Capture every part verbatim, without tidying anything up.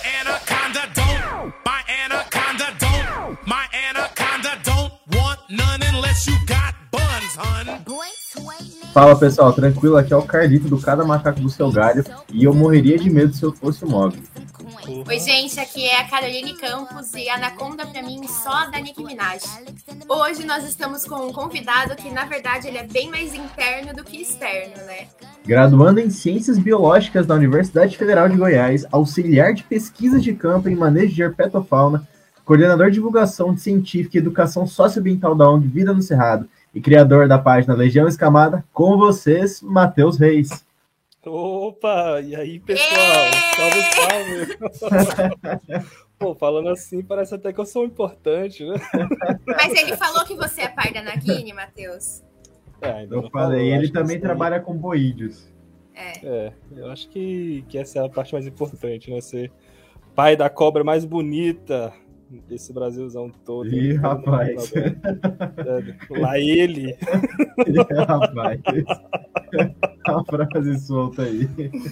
anaconda don't, my anaconda don't, my anaconda don't want none unless you got buns, hun. Fala pessoal, tranquilo? Aqui é o Carlito do Cada Macaco do Seu Galho e eu morreria de medo se eu fosse o Mogli. Oi gente, aqui é a Caroline Campos e Anaconda pra mim só da Nicki Minaj. Hoje nós estamos com um convidado que na verdade ele é bem mais interno do que externo, né? Graduando em Ciências Biológicas da Universidade Federal de Goiás, auxiliar de pesquisas de campo em manejo de herpetofauna, coordenador de divulgação científica e educação socioambiental da O N G Vida no Cerrado e criador da página Legião Escamada, com vocês, Matheus Reis. Opa, e aí pessoal, salve, salve. Pô, falando assim parece até que eu sou importante, né? Mas ele falou que você é pai da Nagini, Matheus. É, ainda eu não falei, falou, ele também trabalha com boídeos. É. É, eu acho que, que essa é a parte mais importante, né? Ser pai da cobra mais bonita desse Brasilzão todo. Ih, rapaz. É, lá ele. Ih, rapaz. A frase solta aí.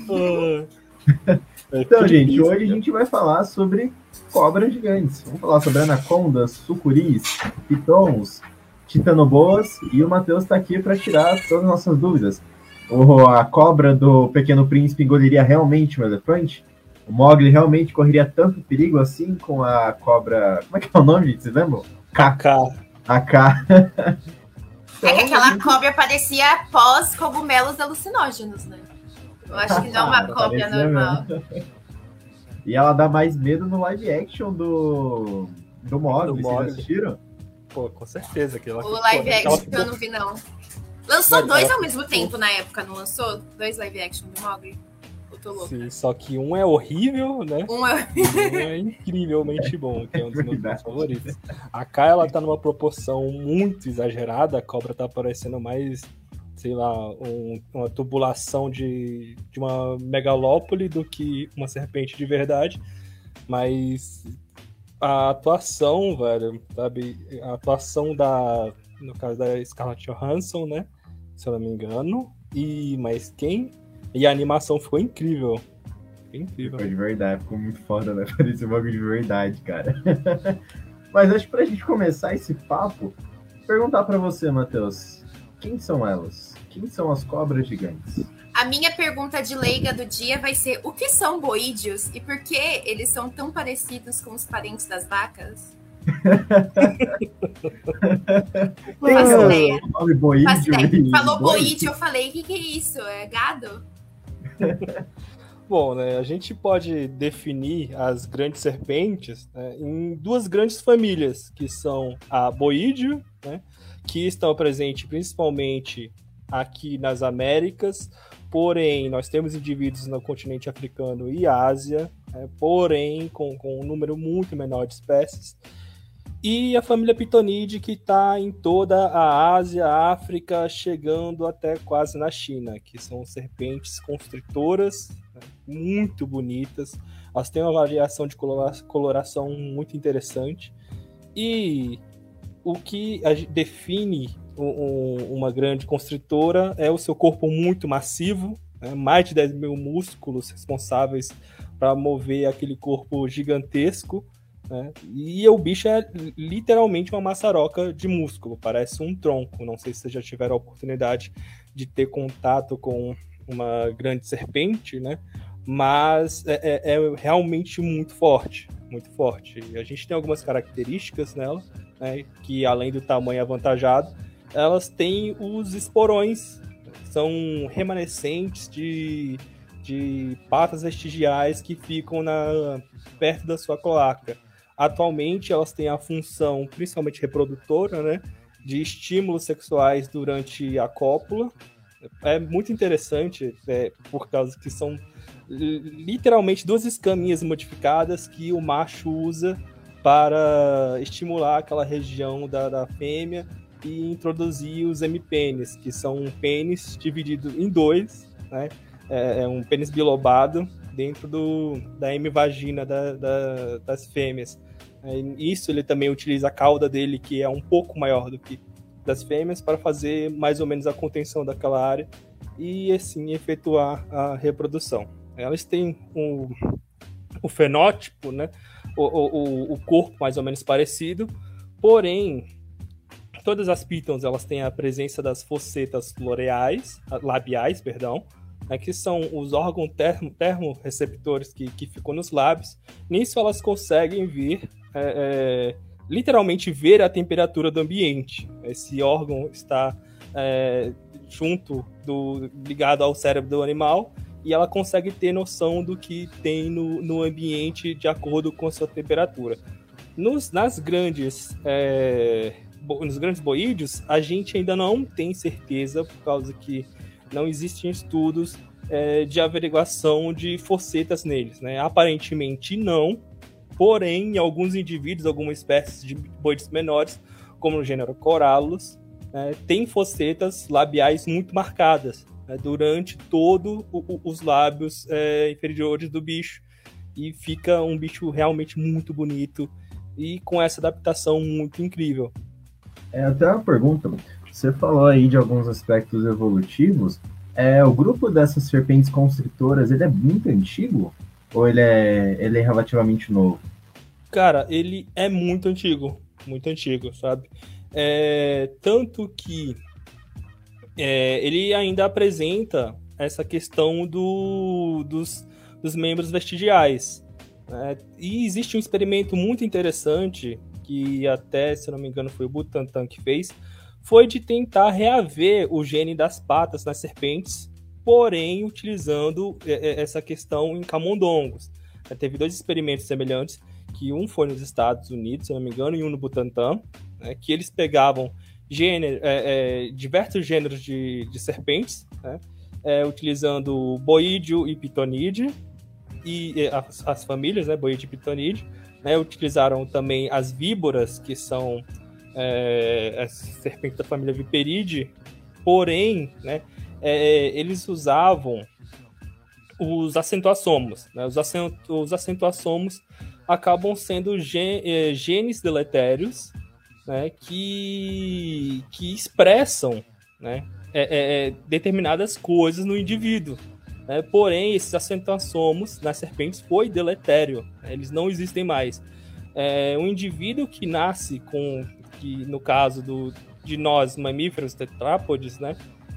Então, gente, hoje a gente vai falar sobre cobras gigantes. Vamos falar sobre anacondas, sucuris, pitons, titanoboas, e o Matheus está aqui para tirar todas as nossas dúvidas. O, a cobra do Pequeno Príncipe engoliria realmente um elefante? O Mogli realmente correria tanto perigo assim com a cobra... Como é que é o nome, gente? Vocês lembram? Kaká. A K. É que aquela cobra parecia pós-cogumelos alucinógenos, né? Eu acho que não é uma cobra normal. Mesmo. E ela dá mais medo no live action do, do Mogli, vocês assistiram? Pô, com certeza. Que ela, o live pô, action ficou... eu não vi, não. Lançou Mas dois ela... ao mesmo tempo na época, não lançou? Dois live action do Mogli? Eu tô louca. Sim, só que um é horrível, né? Um é... um é incrivelmente bom, que é um dos meus favoritos. A K, ela tá numa proporção muito exagerada, a cobra tá parecendo mais, sei lá, um, uma tubulação de, de uma megalópole do que uma serpente de verdade, mas a atuação, velho, sabe, a atuação da, no caso da Scarlett Johansson, né, se eu não me engano, e mas quem... E a animação ficou incrível. Ficou incrível. Ficou de verdade, ficou muito foda, né? Parecia um bagulho de verdade, cara. Mas acho que pra gente começar esse papo, perguntar pra você, Matheus, quem são elas? Quem são as cobras gigantes? A minha pergunta de leiga do dia vai ser: o que são boídeos e por que eles são tão parecidos com os parentes das vacas? Não faço ideia. Nome boídeo, faço ideia. Falou boídeo, boídeo, eu falei, o que, que é isso? É gado? Bom, né, a gente pode definir as grandes serpentes, né, em duas grandes famílias, que são a boídeo, né, que estão presentes principalmente aqui nas Américas, porém nós temos indivíduos no continente africano e Ásia, né, porém com, com um número muito menor de espécies. E a família Pitonide, que está em toda a Ásia, África, chegando até quase na China, que são serpentes constritoras, né, muito bonitas. Elas têm uma variação de coloração muito interessante. E o que define um, uma grande constritora é o seu corpo muito massivo, né, mais de dez mil músculos responsáveis para mover aquele corpo gigantesco. Né? E o bicho é literalmente uma maçaroca de músculo, parece um tronco. Não sei se vocês já tiveram a oportunidade de ter contato com uma grande serpente, né? Mas é, é, é realmente muito forte, muito forte. E a gente tem algumas características nela, né? Que além do tamanho avantajado, elas têm os esporões, são remanescentes de, de patas vestigiais que ficam na, perto da sua cloaca. Atualmente, elas têm a função, principalmente reprodutora, né, de estímulos sexuais durante a cópula. É muito interessante, é, por causa que são literalmente duas escaminhas modificadas que o macho usa para estimular aquela região da, da fêmea e introduzir os hemipênis, que são um pênis dividido em dois, né, é, é um pênis bilobado dentro do, da hemivagina da, da, das fêmeas. Isso ele também utiliza a cauda dele, que é um pouco maior do que das fêmeas, para fazer mais ou menos a contenção daquela área e assim efetuar a reprodução. Elas têm um, o fenótipo, né? O, o, o corpo mais ou menos parecido, porém, todas as pitons elas têm a presença das fossetas floreais, labiais, perdão, né, que são os órgãos termo, termorreceptores que, que ficam nos lábios. Nisso elas conseguem ver, é, é, literalmente ver a temperatura do ambiente. Esse órgão está é, junto, do, ligado ao cérebro do animal, e ela consegue ter noção do que tem no, no ambiente de acordo com a sua temperatura. Nos, nas grandes, é, bo, nos grandes boídeos, a gente ainda não tem certeza, por causa que não existem estudos é, de averiguação de fossetas neles, né? Aparentemente não, porém, em alguns indivíduos, algumas espécies de boídeos menores, como no gênero Corallus, é, tem fossetas labiais muito marcadas, né, durante todos os lábios é, inferiores do bicho, e fica um bicho realmente muito bonito e com essa adaptação muito incrível. É até uma pergunta, você falou aí de alguns aspectos evolutivos, é, o grupo dessas serpentes constritoras, ele é muito antigo? Ou ele é, ele é relativamente novo? Cara, ele é muito antigo, muito antigo, sabe? É, tanto que é, ele ainda apresenta essa questão do, dos, dos membros vestigiais. Né? E existe um experimento muito interessante, que até, se não me engano, foi o Butantan que fez, foi de tentar reaver o gene das patas nas serpentes, porém utilizando essa questão em camundongos. Teve dois experimentos semelhantes, que um foi nos Estados Unidos, se não me engano, e um no Butantan, né, que eles pegavam gênero, é, é, diversos gêneros de, de serpentes, né, é, utilizando boídeo e pitonídeo, e, e as, as famílias, né, boídeo e pitonídeo, né, utilizaram também as víboras, que são é, as serpentes da família Viperidae, porém, né, é, eles usavam os acentuassomos. Né, os, acent, os acentuassomos acabam sendo gen, é, genes deletérios, né, que, que expressam, né, é, é, determinadas coisas no indivíduo. Né, porém, esses acentuassomos nas serpentes foi deletério. Né, eles não existem mais. É, um indivíduo que nasce com, que, no caso do, de nós, mamíferos tetrápodes, né,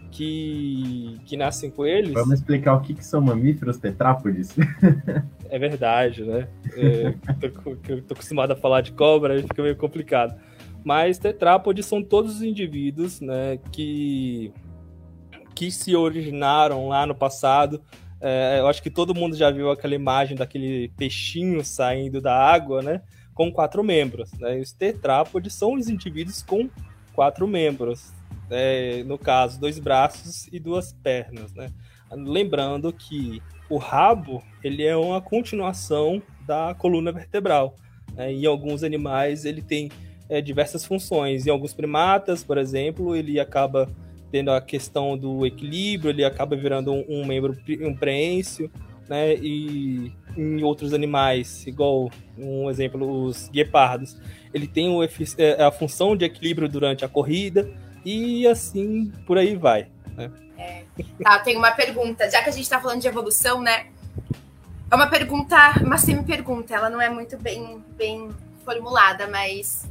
que, que nascem com eles... Vamos explicar o que, que são mamíferos tetrápodes? É verdade, né? É, eu tô acostumado a falar de cobra, aí fica meio complicado. Mas tetrápodes são todos os indivíduos, né, que, que se originaram lá no passado. É, eu acho que todo mundo já viu aquela imagem daquele peixinho saindo da água, né, com quatro membros. Né? E os tetrápodes são os indivíduos com quatro membros. É, no caso, dois braços e duas pernas. Né? Lembrando que o rabo ele é uma continuação da coluna vertebral. Né? Em alguns animais ele tem é, diversas funções. Em alguns primatas, por exemplo, ele acaba tendo a questão do equilíbrio, ele acaba virando um, um membro um preêncio, né? E em outros animais, igual um exemplo, os guepardos, ele tem o, a função de equilíbrio durante a corrida e assim por aí vai. Né? É. Tá, eu tenho uma pergunta, já que a gente tá falando de evolução, né? É uma pergunta, uma semi-pergunta, ela não é muito bem, bem formulada, mas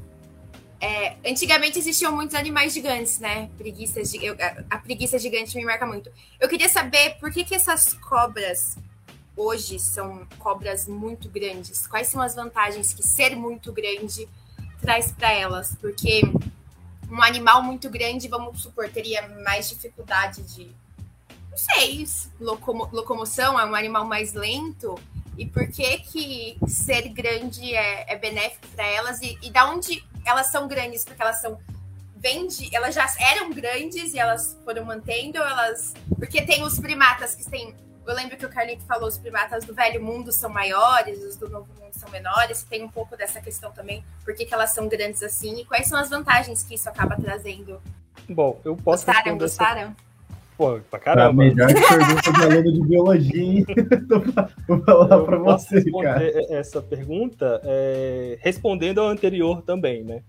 é, antigamente existiam muitos animais gigantes, né? Preguiças, eu, a preguiça gigante me marca muito. Eu queria saber por que que essas cobras hoje são cobras muito grandes. Quais são as vantagens que ser muito grande traz para elas? Porque um animal muito grande, vamos supor, teria mais dificuldade de, não sei, locomo, locomoção, é um animal mais lento. E por que que ser grande é, é benéfico para elas? E, e da onde elas são grandes? Porque elas são vem de, elas já eram grandes e elas foram mantendo, elas, porque tem os primatas que têm, eu lembro que o Carlito falou, os primatas do velho mundo são maiores, os do novo mundo são menores, tem um pouco dessa questão também, por que que elas são grandes assim, e quais são as vantagens que isso acaba trazendo? Bom, eu posso Gostaram, gostaram? Essa... Pô, pra caramba. A melhor pergunta de aluno de biologia, vou falar eu pra você, cara. Essa pergunta, é, respondendo ao anterior também, né?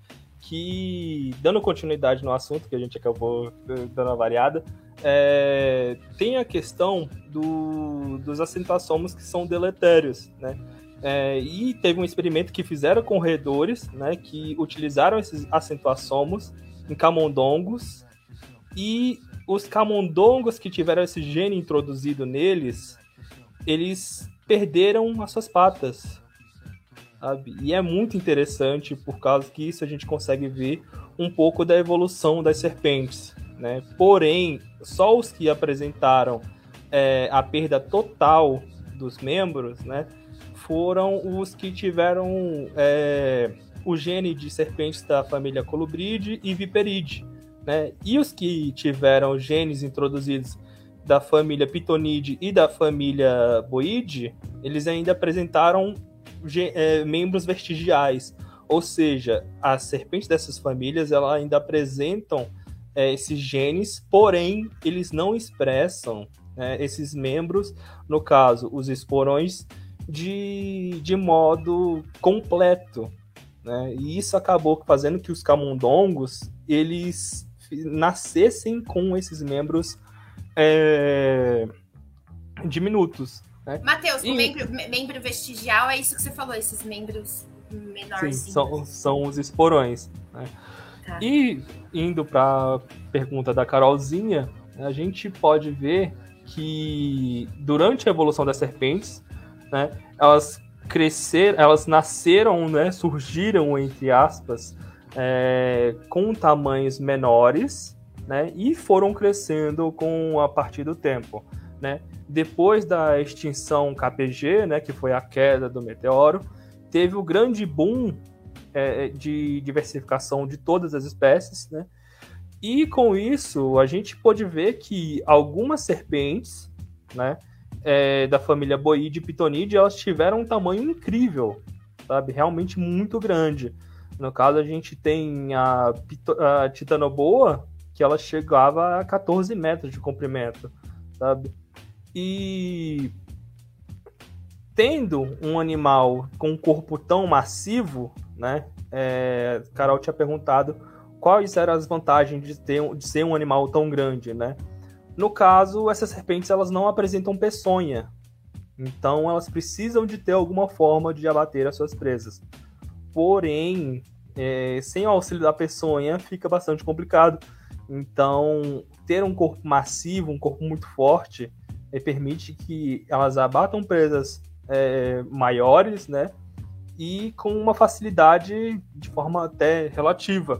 Que, dando continuidade no assunto, que a gente acabou dando uma variada, é, tem a questão do, dos acentuassomos que são deletérios, né? É, e teve um experimento que fizeram com roedores, né, que utilizaram esses acentuassomos em camundongos, e os camundongos que tiveram esse gene introduzido neles, eles perderam as suas patas, sabe? E é muito interessante, por causa que isso a gente consegue ver um pouco da evolução das serpentes, né? Porém, só os que apresentaram é, a perda total dos membros, né, foram os que tiveram é, o gene de serpentes da família Colubridae e Viperidae, né? E os que tiveram genes introduzidos da família Pitonidae e da família Boidae, eles ainda apresentaram é, membros vestigiais, ou seja, as serpentes dessas famílias elas ainda apresentam é, esses genes, porém eles não expressam é, esses membros, no caso, os esporões, de, de modo completo, né? E isso acabou fazendo que os camundongos eles nascessem com esses membros é, diminutos, né? Matheus, e... o membro, membro vestigial é isso que você falou, esses membros menorzinhos. Sim, são, são os esporões, né? Tá. E indo para a pergunta da Carolzinha, a gente pode ver que durante a evolução das serpentes, né, elas cresceram, elas nasceram, né, surgiram, entre aspas, é, com tamanhos menores, né, e foram crescendo com a partir do tempo, né. Depois da extinção K P G, né, que foi a queda do meteoro, teve o grande boom é, de diversificação de todas as espécies, né, e com isso a gente pôde ver que algumas serpentes, né, é, da família Boidae e Pitonidae, elas tiveram um tamanho incrível, sabe, realmente muito grande. No caso, a gente tem a, a Titanoboa, que ela chegava a catorze metros de comprimento, sabe? E tendo um animal com um corpo tão massivo, né? É, Carol tinha perguntado quais eram as vantagens de, ter, de ser um animal tão grande, né? No caso, essas serpentes elas não apresentam peçonha, então elas precisam de ter alguma forma de abater as suas presas. Porém, é, sem o auxílio da peçonha fica bastante complicado. Então, ter um corpo massivo, um corpo muito forte, é, permite que elas abatam presas é, maiores, né? E com uma facilidade de forma até relativa.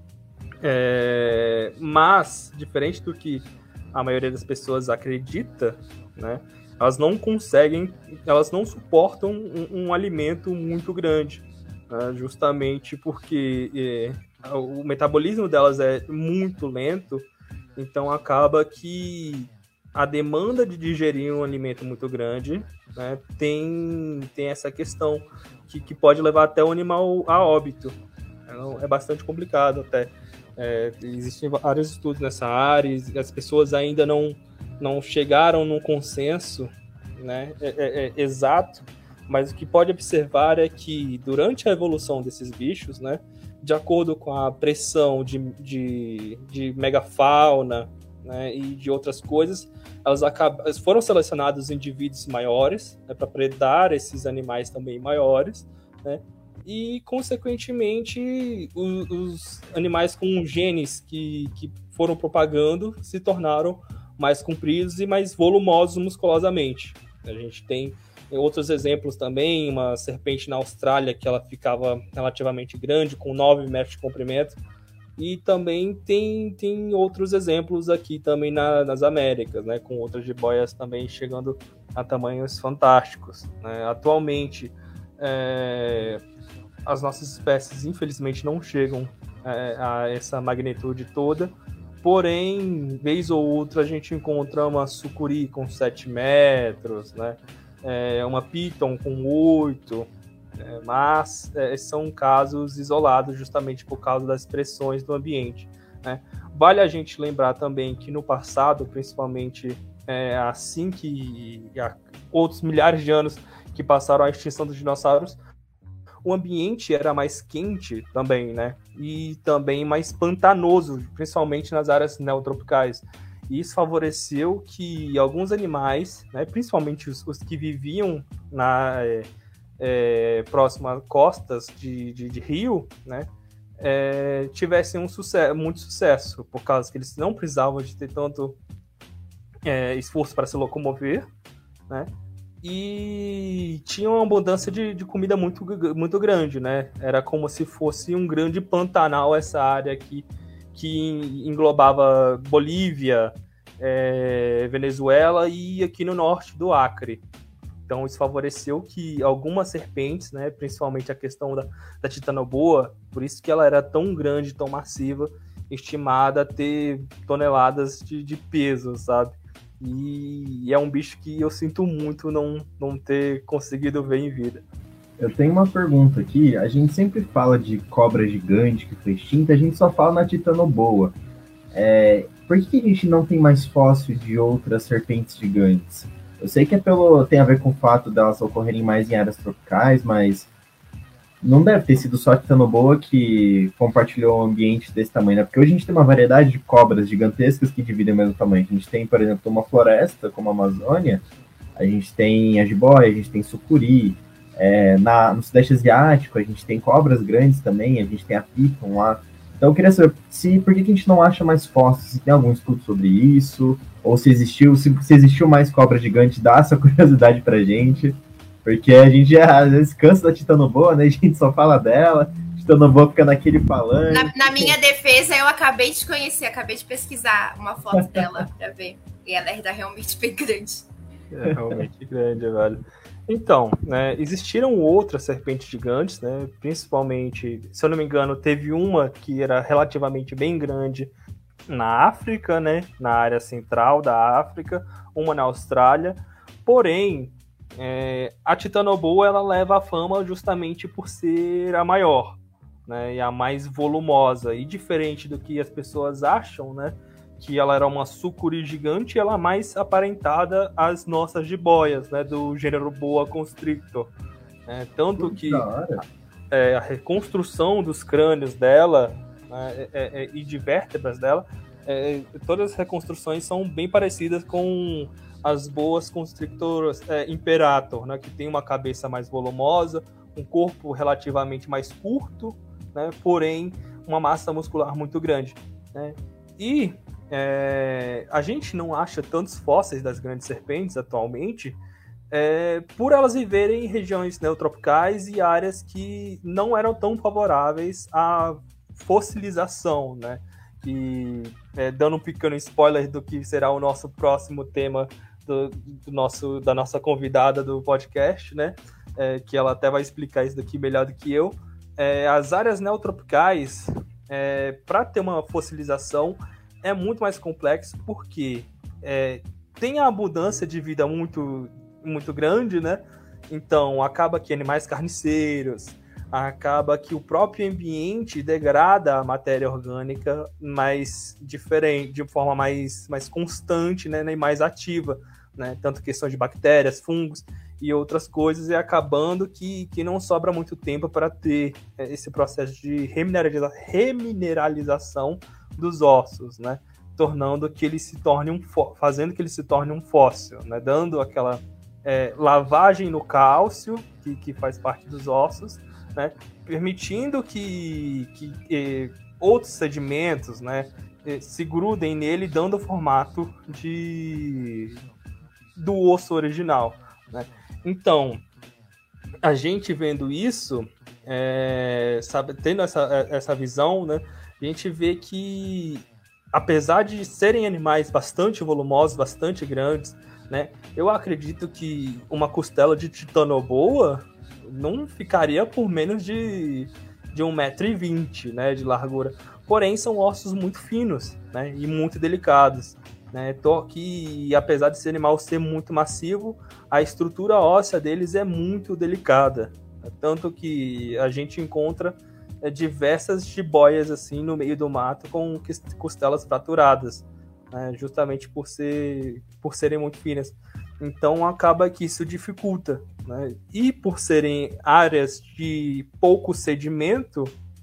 É, mas, diferente do que a maioria das pessoas acredita, né? Elas não conseguem, elas não suportam um, um alimento muito grande, né? Justamente porque é, o metabolismo delas é muito lento, então acaba que a demanda de digerir um alimento muito grande, né, tem, tem essa questão que, que pode levar até o animal a óbito. Então, é bastante complicado até. É, existem vários estudos nessa área e as pessoas ainda não, não chegaram num consenso, né, é, é, é, exato, mas o que pode observar é que durante a evolução desses bichos, né, de acordo com a pressão de, de, de megafauna, né, e de outras coisas, elas acabam, foram selecionados indivíduos maiores, né, para predar esses animais também maiores, né, e, consequentemente, os, os animais com genes que, que foram propagando se tornaram mais compridos e mais volumosos musculosamente. A gente tem outros exemplos também, uma serpente na Austrália que ela ficava relativamente grande, com nove metros de comprimento, e também tem, tem outros exemplos aqui também na, nas Américas, né, com outras jiboias também chegando a tamanhos fantásticos, né? Atualmente, é, as nossas espécies, infelizmente, não chegam é, a essa magnitude toda, porém, vez ou outra, a gente encontra uma sucuri com sete metros, né? É, uma piton com oito, é, mas é, são casos isolados justamente por causa das pressões do ambiente, né? Vale a gente lembrar também que no passado, principalmente é, assim que há outros milhares de anos que passaram a extinção dos dinossauros, o ambiente era mais quente também, né? E também mais pantanoso, principalmente nas áreas neotropicais. E isso favoreceu que alguns animais, né, principalmente os, os que viviam na, é, próximo a costas de, de, de rio, né, é, tivessem um sucesso, muito sucesso, por causa que eles não precisavam de ter tanto é, esforço para se locomover, né, e tinha uma abundância de, de comida muito, muito grande, né, era como se fosse um grande Pantanal essa área aqui, que englobava Bolívia, é, Venezuela e aqui no norte do Acre. Então isso favoreceu que algumas serpentes, né, principalmente a questão da, da titanoboa, por isso que ela era tão grande, tão massiva, estimada a ter toneladas de, de peso, sabe? E, e é um bicho que eu sinto muito não, não ter conseguido ver em vida. Eu tenho uma pergunta aqui. A gente sempre fala de cobra gigante que foi extinta, a gente só fala na titanoboa. É, por que a gente não tem mais fóssil de outras serpentes gigantes? Eu sei que é pelo, tem a ver com o fato delas ocorrerem mais em áreas tropicais, mas não deve ter sido só a titanoboa que compartilhou um ambiente desse tamanho, né? Porque hoje a gente tem uma variedade de cobras gigantescas que dividem o mesmo tamanho. A gente tem, por exemplo, uma floresta como a Amazônia, a gente tem a jiboia, a gente tem sucuri. É, na, no Sudeste Asiático, a gente tem cobras grandes também, a gente tem a piton lá. Então eu queria saber se, por que, que a gente não acha mais fósseis, se tem algum estudo sobre isso, ou se existiu, se, se existiu mais cobra gigante, dá essa curiosidade pra gente, porque a gente já, às vezes cansa da titanoboa, né, a gente só fala dela, a titanoboa fica naquele palanque. Na, na minha defesa, eu acabei de conhecer, acabei de pesquisar uma foto dela pra ver, e ela é realmente bem grande. É realmente grande, velho. Então, né, existiram outras serpentes gigantes, né, principalmente, se eu não me engano, teve uma que era relativamente bem grande na África, né, na área central da África, uma na Austrália, porém, é, a titanoboa ela leva a fama justamente por ser a maior, né, e a mais volumosa, e diferente do que as pessoas acham, né, que ela era uma sucuri gigante, ela é mais aparentada às nossas jiboias, né, do gênero boa constrictor. É, tanto que é, a reconstrução dos crânios dela, né, é, é, e de vértebras dela, é, todas as reconstruções são bem parecidas com as boas constrictoras é, imperator, né, que tem uma cabeça mais volumosa, um corpo relativamente mais curto, né, porém uma massa muscular muito grande, né, e É, a gente não acha tantos fósseis das grandes serpentes atualmente é, por elas viverem em regiões neotropicais e áreas que não eram tão favoráveis à fossilização, né? E é, dando um pequeno spoiler do que será o nosso próximo tema do, do nosso, da nossa convidada do podcast, né? É, que ela até vai explicar isso daqui melhor do que eu. É, as áreas neotropicais, é, para ter uma fossilização, é muito mais complexo porque é, tem a abundância de vida muito, muito grande, né? Então, acaba que animais carniceiros, acaba que o próprio ambiente degrada a matéria orgânica mais diferente, de forma mais, mais constante, né? E mais ativa, né? Tanto questão de bactérias, fungos e outras coisas, e acabando que, que não sobra muito tempo para ter esse processo de remineraliza- remineralização dos ossos, né? Tornando que ele se torne um fó- fazendo que ele se torne um fóssil, né? Dando aquela é, lavagem no cálcio que, que faz parte dos ossos, né? Permitindo que, que eh, outros sedimentos, né, eh, se grudem nele, dando o formato de do osso original, né? Então, a gente vendo isso, é, sabe, tendo essa, essa visão, né, a gente vê que, apesar de serem animais bastante volumosos, bastante grandes, né, eu acredito que uma costela de titanoboa não ficaria por menos de, de um metro e vinte, né, de largura. Porém, são ossos muito finos, né, e muito delicados, né, que, apesar de esse animal ser muito massivo, a estrutura óssea deles é muito delicada. Tanto que a gente encontra é, diversas jiboias assim, no meio do mato com costelas fraturadas, né, justamente por, ser, por serem muito finas. Então acaba que isso dificulta, né? E por serem áreas de pouco sedimento,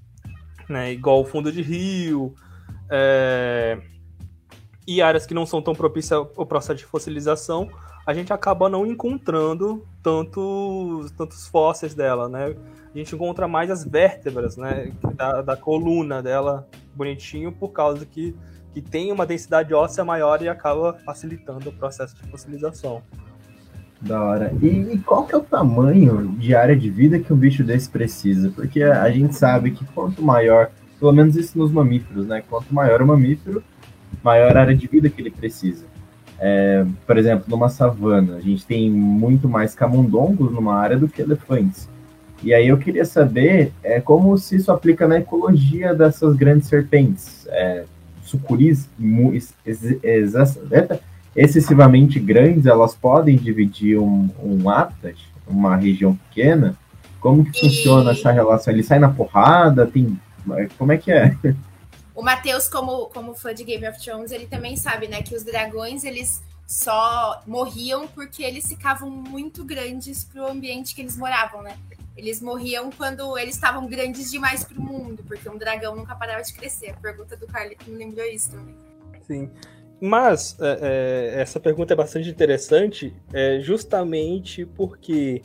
né, igual o fundo de rio, é, e áreas que não são tão propícias ao processo de fossilização, a gente acaba não encontrando tantos, tantos fósseis dela, né? A gente encontra mais as vértebras, né, da, da coluna dela bonitinho, por causa que, que tem uma densidade óssea maior e acaba facilitando o processo de fossilização. Da hora. E qual que é o tamanho de área de vida que um bicho desse precisa? Porque a gente sabe que quanto maior, pelo menos isso nos mamíferos, né? Quanto maior o mamífero, maior a área de vida que ele precisa. É, por exemplo, numa savana, a gente tem muito mais camundongos numa área do que elefantes. E aí eu queria saber é, como se isso aplica na ecologia dessas grandes serpentes. É, sucuris ex ex ex excessivamente grandes, elas podem dividir um, um habitat, uma região pequena? Como que funciona e... essa relação? Ele sai na porrada? Tem... Como é que é? O Matheus, como, como fã de Game of Thrones, ele também sabe, né, que os dragões, eles só morriam porque eles ficavam muito grandes para o ambiente que eles moravam, né? Eles morriam quando eles estavam grandes demais para o mundo, porque um dragão nunca parava de crescer. A pergunta do Carlito me lembrou isso também. Sim. Mas é, é, essa pergunta é bastante interessante, é, justamente porque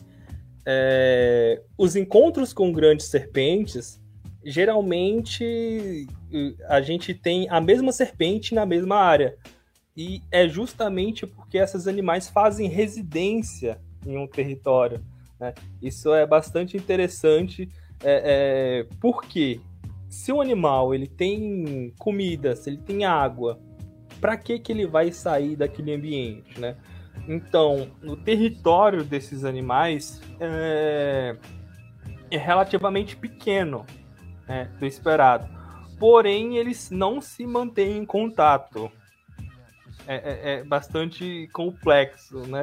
é, os encontros com grandes serpentes, geralmente a gente tem a mesma serpente na mesma área. E é justamente porque esses animais fazem residência em um território, né? Isso é bastante interessante, é, é, porque se o animal ele tem comida, se ele tem água, para que que ele vai sair daquele ambiente, né? Então, o território desses animais é, é relativamente pequeno, né, do esperado. Porém, eles não se mantêm em contato. É, é, é bastante complexo, né?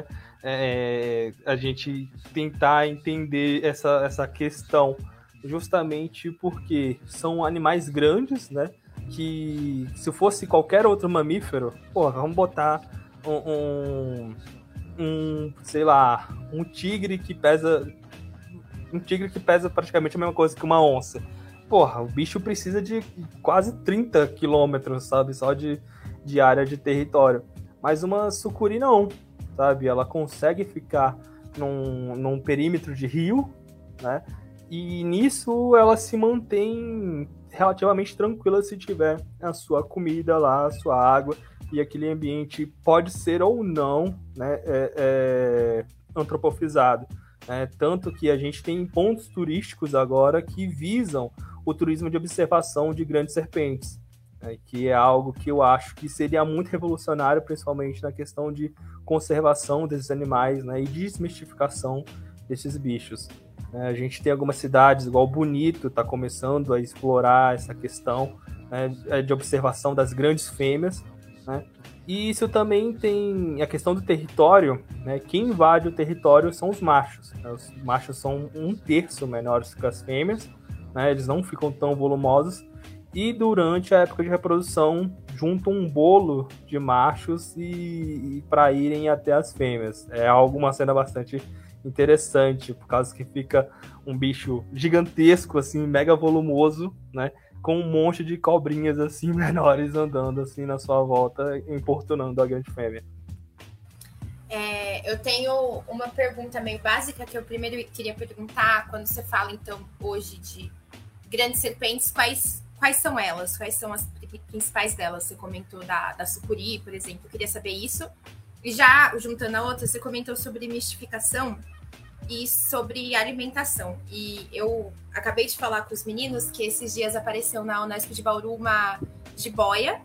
É, a gente tentar entender essa, essa questão, justamente porque são animais grandes, né? Que se fosse qualquer outro mamífero, porra, vamos botar um, um, um, sei lá, um tigre que pesa um tigre que pesa praticamente a mesma coisa que uma onça. Porra, o bicho precisa de quase trinta quilômetros, sabe, só de, de área de território. Mas uma sucuri não, sabe, ela consegue ficar num, num perímetro de rio, né, e nisso ela se mantém relativamente tranquila se tiver a sua comida lá, a sua água, e aquele ambiente pode ser ou não, né, é, é, antropofizado. Né? Tanto que a gente tem pontos turísticos agora que visam o turismo de observação de grandes serpentes, né, que é algo que eu acho que seria muito revolucionário, principalmente na questão de conservação desses animais, né, e desmistificação desses bichos. A gente tem algumas cidades, igual Bonito, está começando a explorar essa questão, né, de observação das grandes fêmeas, né? E isso também tem a questão do território, né? Quem invade o território são os machos, né? Os machos são um terço menores que as fêmeas, né? Eles não ficam tão volumosos, e durante a época de reprodução juntam um bolo de machos e, e para irem até as fêmeas. É algo, uma cena bastante interessante, por causa que fica um bicho gigantesco, assim, mega volumoso, né, com um monte de cobrinhas, assim, menores andando, assim, na sua volta, importunando a grande fêmea. É, eu tenho uma pergunta meio básica que eu primeiro queria perguntar, quando você fala, então, hoje de grandes serpentes, quais, quais são elas? Quais são as principais delas? Você comentou da, da sucuri, por exemplo, eu queria saber isso. E já, juntando a outra, você comentou sobre mistificação e sobre alimentação. E eu acabei de falar com os meninos que esses dias apareceu na Unesp de Bauru uma jiboia,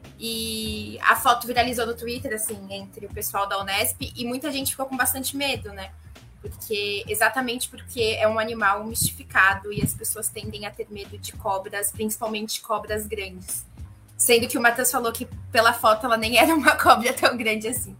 e a foto viralizou no Twitter, assim, entre o pessoal da Unesp, e muita gente ficou com bastante medo, né? Porque, exatamente porque é um animal mistificado e as pessoas tendem a ter medo de cobras, principalmente cobras grandes. Sendo que o Matheus falou que pela foto ela nem era uma cobra tão grande assim.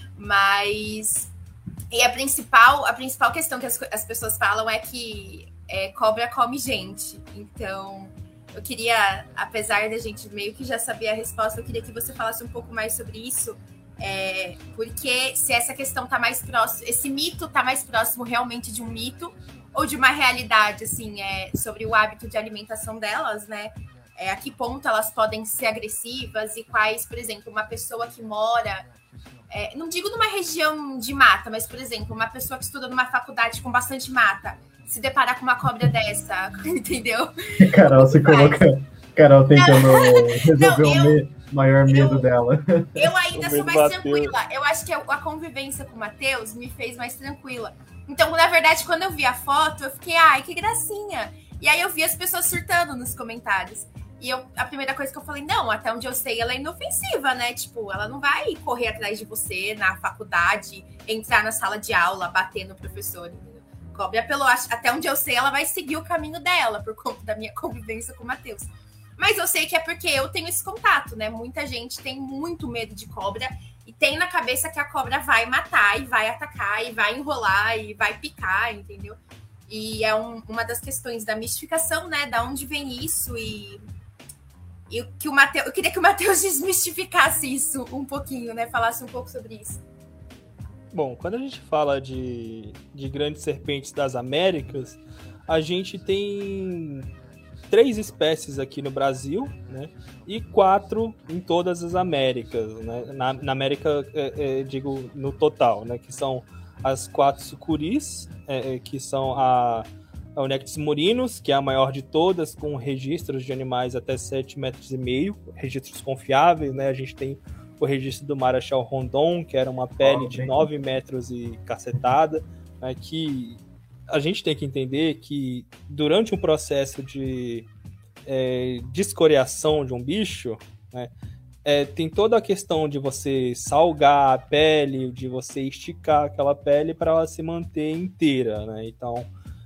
Mas... E a principal, a principal questão que as, as pessoas falam é que é, cobra come gente. Então, eu queria, apesar da gente meio que já saber a resposta, eu queria que você falasse um pouco mais sobre isso. É, porque se essa questão tá mais próximo, esse mito tá mais próximo realmente de um mito ou de uma realidade, assim, é, sobre o hábito de alimentação delas, né? É, a que ponto elas podem ser agressivas e quais, por exemplo, uma pessoa que mora é, não digo numa região de mata, mas, por exemplo, uma pessoa que estuda numa faculdade com bastante mata, se deparar com uma cobra dessa, entendeu? Carol se coloca. Carol tentando resolver não, eu, o me... maior medo eu, dela. Eu ainda sou mais Mateus. tranquila. Eu acho que a convivência com o Matheus me fez mais tranquila. Então, na verdade, quando eu vi a foto, eu fiquei, ai, que gracinha. E aí eu vi as pessoas surtando nos comentários. E eu, a primeira coisa que eu falei, não, até onde eu sei, ela é inofensiva, né? Tipo, ela não vai correr atrás de você na faculdade, entrar na sala de aula, bater no professor, entendeu? Cobra pelo... Até onde eu sei, ela vai seguir o caminho dela, por conta da minha convivência com o Matheus. Mas eu sei que é porque eu tenho esse contato, né? Muita gente tem muito medo de cobra e tem na cabeça que a cobra vai matar e vai atacar e vai enrolar e vai picar, entendeu? E é um, uma das questões da mistificação, né? Da onde vem isso e... e que o Mateus, eu queria que o Matheus desmistificasse isso um pouquinho, né? Falasse um pouco sobre isso. Bom, quando a gente fala de, de grandes serpentes das Américas, a gente tem três espécies aqui no Brasil, né? E quatro em todas as Américas, né? Na, na América, é, é, digo, no total, né? Que são as quatro sucuris, é, que são a, a Onectis murinus, que é a maior de todas, com registros de animais até sete metros e meio, registros confiáveis, né? A gente tem o registro do Marechal Rondon, que era uma pele oh, de nove metros e cacetada, né? Que a gente tem que entender que durante um processo de é, descoriação de um bicho, né, é, tem toda a questão de você salgar a pele, de você esticar aquela pele para ela se manter inteira, né? Então,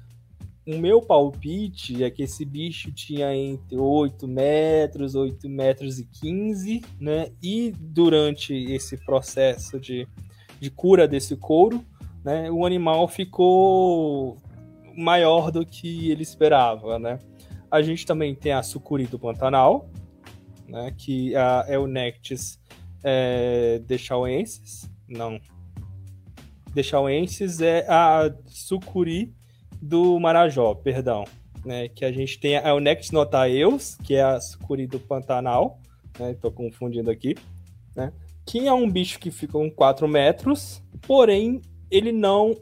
o meu palpite é que esse bicho tinha entre oito metros, oito metros e quinze, né? E durante esse processo de, de cura desse couro, né, o animal ficou maior do que ele esperava, né? A gente também tem a sucuri do Pantanal, né, que a, é o Onectis é, dachauensis. Não. Dachauensis é a sucuri do Marajó, perdão. Né, que a gente tem a Onectis notaeus, que é a sucuri do Pantanal. Né, tô confundindo aqui. Né, que é um bicho que fica com quatro metros, porém ele não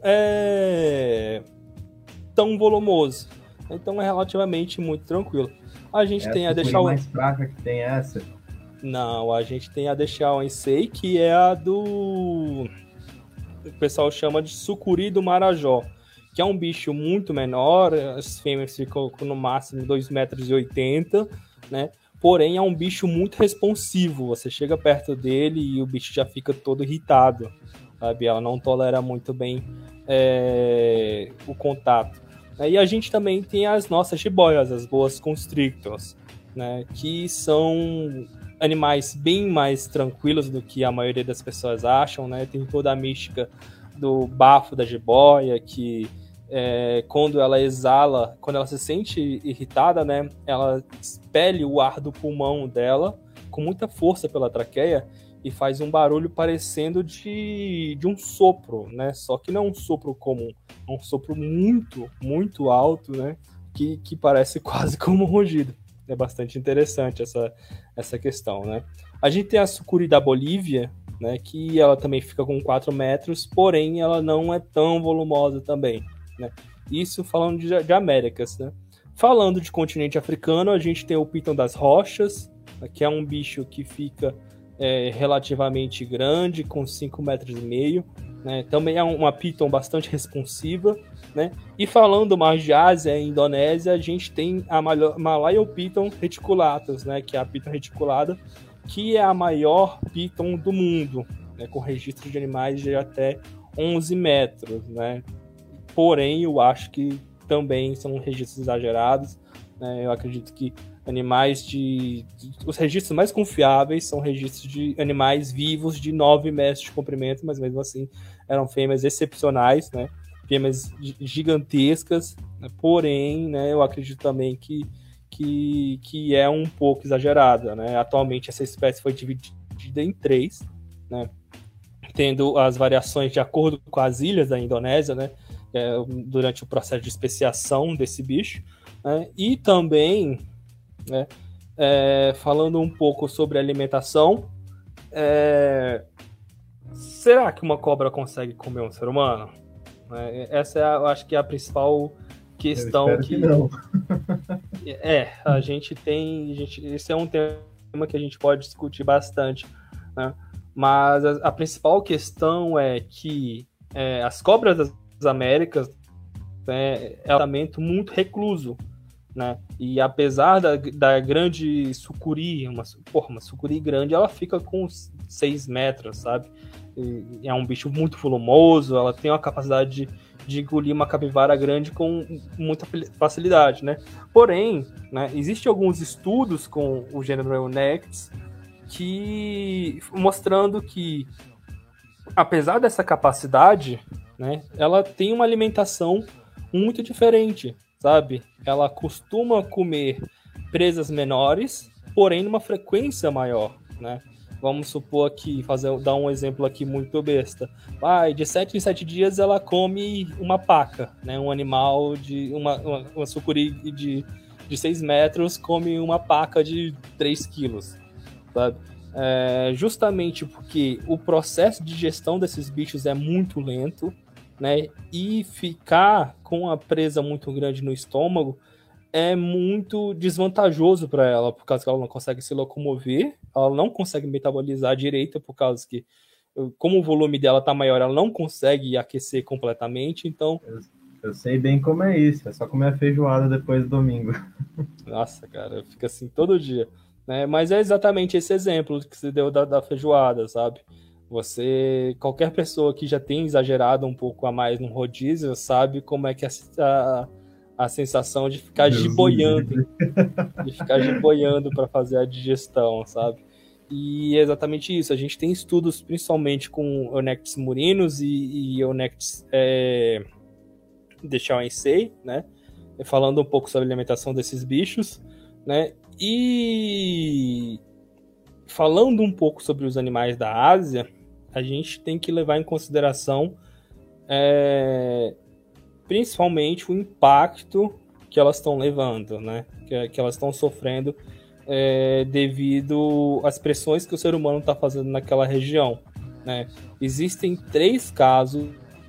é tão volumoso. Então é relativamente muito tranquilo. A gente é tem a a Dachauensis mais fraca que tem essa. Não, a gente tem a Dachauensis, que é a do... o pessoal chama de sucuri do Marajó, que é um bicho muito menor, as fêmeas ficam com no máximo dois metros e oitenta, né? Porém, é um bicho muito responsivo. Você chega perto dele e o bicho já fica todo irritado, sabe? Ela não tolera muito bem é, o contato. E a gente também tem as nossas jiboias, as boas constrictors, né? Que são animais bem mais tranquilos do que a maioria das pessoas acham, né? Tem toda a mística do bafo da jiboia, que é, quando ela exala, quando ela se sente irritada, né? Ela expele o ar do pulmão dela com muita força pela traqueia e faz um barulho parecendo de, de um sopro, né? Só que não é um sopro comum, é um sopro muito, muito alto, né? Que, que parece quase como um rugido. É bastante interessante essa, essa questão, né? A gente tem a sucuri da Bolívia, né? Que ela também fica com quatro metros, porém ela não é tão volumosa também, né? Isso falando de, de Américas, né? Falando de continente africano, a gente tem o piton das rochas, que é um bicho que fica É, relativamente grande, com cinco metros e meio, né? Também é uma piton bastante responsiva, né? E falando mais de Ásia e Indonésia, a gente tem a Malayan Piton reticulatus, né? Que é a piton reticulada, que é a maior piton do mundo, né? Com registro de animais de até onze metros, né? Porém, eu acho que também são registros exagerados, né? Eu acredito que animais de... Os registros mais confiáveis são registros de animais vivos de nove metros de comprimento, mas mesmo assim eram fêmeas excepcionais, né? Fêmeas gigantescas, né? Porém, né, eu acredito também que, que, que é um pouco exagerada, né? Atualmente essa espécie foi dividida em três, né? Tendo as variações de acordo com as ilhas da Indonésia, né? É, durante o processo de especiação desse bicho, né? E também... Né? É, falando um pouco sobre alimentação, é, será que uma cobra consegue comer um ser humano? Essa é, eu acho que é a principal questão. Eu espero que, que não. É, a gente tem, a gente, esse é um tema que a gente pode discutir bastante, né? Mas a, a principal questão é que é, as cobras das Américas é, é um tratamento muito recluso, né? E apesar da, da grande sucuri, uma, porra, uma sucuri grande, ela fica com seis metros, sabe? E é um bicho muito volumoso, ela tem uma capacidade de, de engolir uma capivara grande com muita facilidade, né? Porém, né, existem alguns estudos com o gênero Eunectes que mostrando que, apesar dessa capacidade, né, ela tem uma alimentação muito diferente, sabe? Ela costuma comer presas menores, porém numa frequência maior, né? Vamos supor aqui, fazer, dar um exemplo aqui muito besta. Ah, de sete em sete dias ela come uma paca, né? Um animal de uma, uma, uma sucuri de, de seis metros come uma paca de três quilos, sabe? É, justamente porque o processo de digestão desses bichos é muito lento, né? E ficar com a presa muito grande no estômago é muito desvantajoso para ela, por causa que ela não consegue se locomover, ela não consegue metabolizar direito, por causa que, como o volume dela tá maior, ela não consegue aquecer completamente, então... Eu, eu sei bem como é isso, é só comer a feijoada depois do domingo. Nossa, cara, fica assim todo dia, né? Mas é exatamente esse exemplo que você deu da, da feijoada, sabe? Você, qualquer pessoa que já tem exagerado um pouco a mais no rodízio, sabe como é que a... a a sensação de ficar Deus giboiando, de ficar giboiando para fazer a digestão, sabe? E é exatamente isso. A gente tem estudos principalmente com Eunectes murinos e, e Eunectes é, deschauensei, né? Falando um pouco sobre a alimentação desses bichos, né? E falando um pouco sobre os animais da Ásia, a gente tem que levar em consideração é, principalmente o impacto que elas estão levando, né? Que, que elas estão sofrendo é, devido às pressões que o ser humano está fazendo naquela região, né? Existem três casos,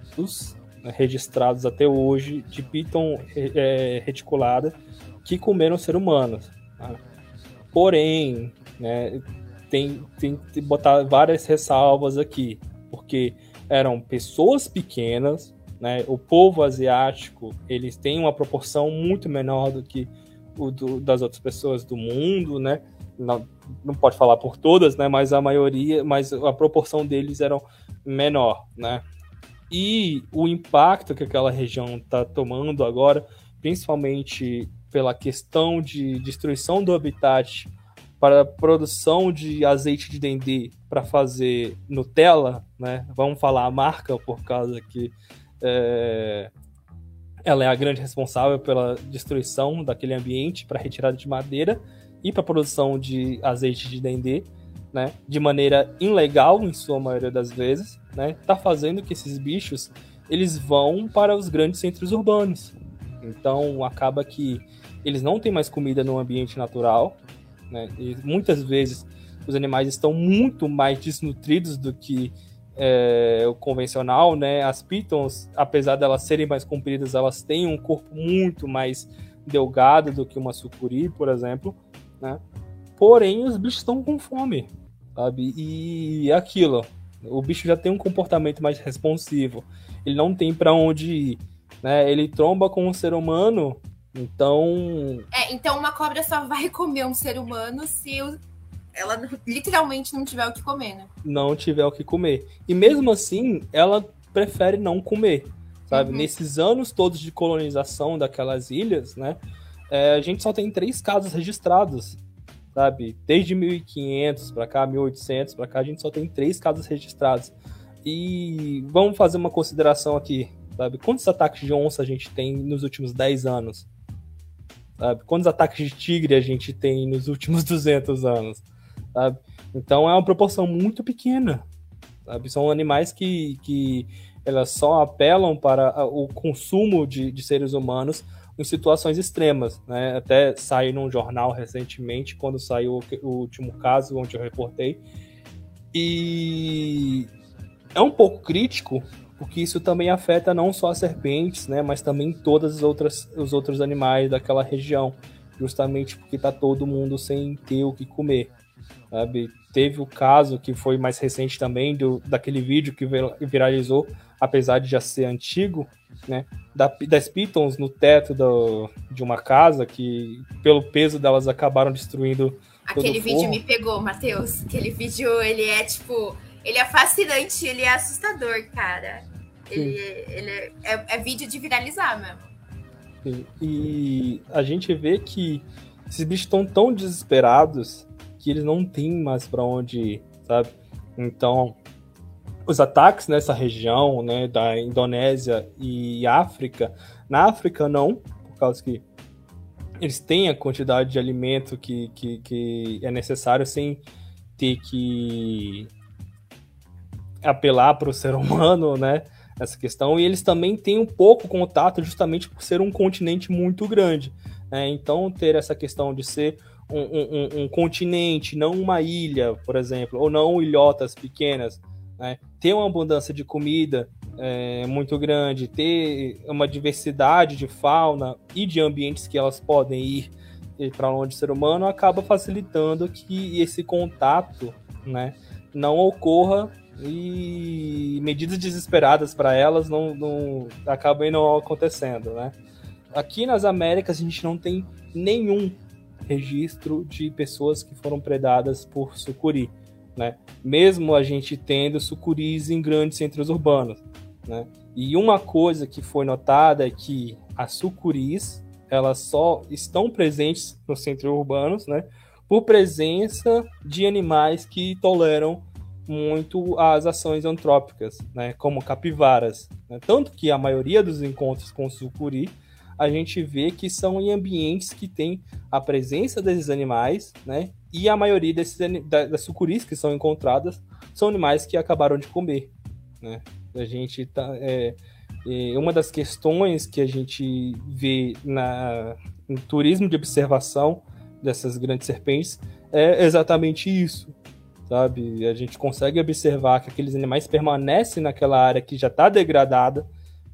né, registrados até hoje de piton é, reticulada que comeram ser humanos, tá? Porém, né, tem, tem que botar várias ressalvas aqui, porque eram pessoas pequenas, né? O povo asiático, eles têm uma proporção muito menor do que o do, das outras pessoas do mundo, né? Não, não pode falar por todas, né? Mas a maioria, mas a proporção deles era menor, né? E o impacto que aquela região está tomando agora, principalmente pela questão de destruição do habitat para a produção de azeite de dendê para fazer Nutella, né? Vamos falar a marca por causa que É, ela é a grande responsável pela destruição daquele ambiente para retirada de madeira e para produção de azeite de dendê, né, de maneira ilegal em sua maioria das vezes, né, tá fazendo que esses bichos eles vão para os grandes centros urbanos. Então acaba que eles não têm mais comida no ambiente natural, né, e muitas vezes os animais estão muito mais desnutridos do que É, o convencional, né? As pitons, apesar de elas serem mais compridas, elas têm um corpo muito mais delgado do que uma sucuri, por exemplo, né? Porém, os bichos estão com fome, sabe? E é aquilo, o bicho já tem um comportamento mais responsivo, ele não tem para onde ir, né? Ele tromba com um ser humano, então... É, então uma cobra só vai comer um ser humano se o ela literalmente não tiver o que comer, né? Não tiver o que comer. E mesmo assim, ela prefere não comer, sabe? Uhum. Nesses anos todos de colonização daquelas ilhas, né? É, a gente só tem três casos registrados, sabe? Desde mil e quinhentos para cá, mil e oitocentos para cá, a gente só tem três casos registrados. E vamos fazer uma consideração aqui, sabe? Quantos ataques de onça a gente tem nos últimos dez anos? Sabe? Quantos ataques de tigre a gente tem nos últimos duzentos anos? Sabe? Então é uma proporção muito pequena, sabe? São animais que, que elas só apelam para o consumo de, de seres humanos em situações extremas, né? Até saiu num jornal recentemente, quando saiu o, o último caso onde eu reportei, e é um pouco crítico, porque isso também afeta não só as serpentes, né, mas também todos os outros, os outros animais daquela região, justamente porque está todo mundo sem ter o que comer, sabe? Teve o caso que foi mais recente também, do, daquele vídeo que viralizou, apesar de já ser antigo, né, da, das pitons no teto do, de uma casa, que pelo peso delas acabaram destruindo. Aquele vídeo me pegou, Matheus. Aquele vídeo, ele é tipo... Ele é fascinante, ele é assustador, cara. Ele, ele é, é, é vídeo de viralizar mesmo. Sim. E a gente vê que esses bichos estão tão desesperados que eles não têm mais para onde ir, sabe? Então, os ataques nessa região, né, da Indonésia e África, na África não, por causa que eles têm a quantidade de alimento que, que, que é necessário sem ter que apelar para o ser humano, né, essa questão, e eles também têm um pouco contato justamente por ser um continente muito grande, né? Então ter essa questão de ser um, um, um continente, não uma ilha, por exemplo, ou não ilhotas pequenas, né? Ter uma abundância de comida é, muito grande, ter uma diversidade de fauna e de ambientes que elas podem ir para onde o ser humano, acaba facilitando que esse contato, né, não ocorra e medidas desesperadas para elas não, não acabem não acontecendo, né? Aqui nas Américas a gente não tem nenhum registro de pessoas que foram predadas por sucuri, né? Mesmo a gente tendo sucuris em grandes centros urbanos, né? E uma coisa que foi notada é que as sucuris, elas só estão presentes nos centros urbanos, né, por presença de animais que toleram muito as ações antrópicas, né, como capivaras, né? Tanto que a maioria dos encontros com sucuri a gente vê que são em ambientes que tem a presença desses animais, né, e a maioria desses, das sucuris que são encontradas são animais que acabaram de comer, né? A gente tá, é, é, uma das questões que a gente vê na, no turismo de observação dessas grandes serpentes é exatamente isso, sabe? A gente consegue observar que aqueles animais permanecem naquela área que já está degradada,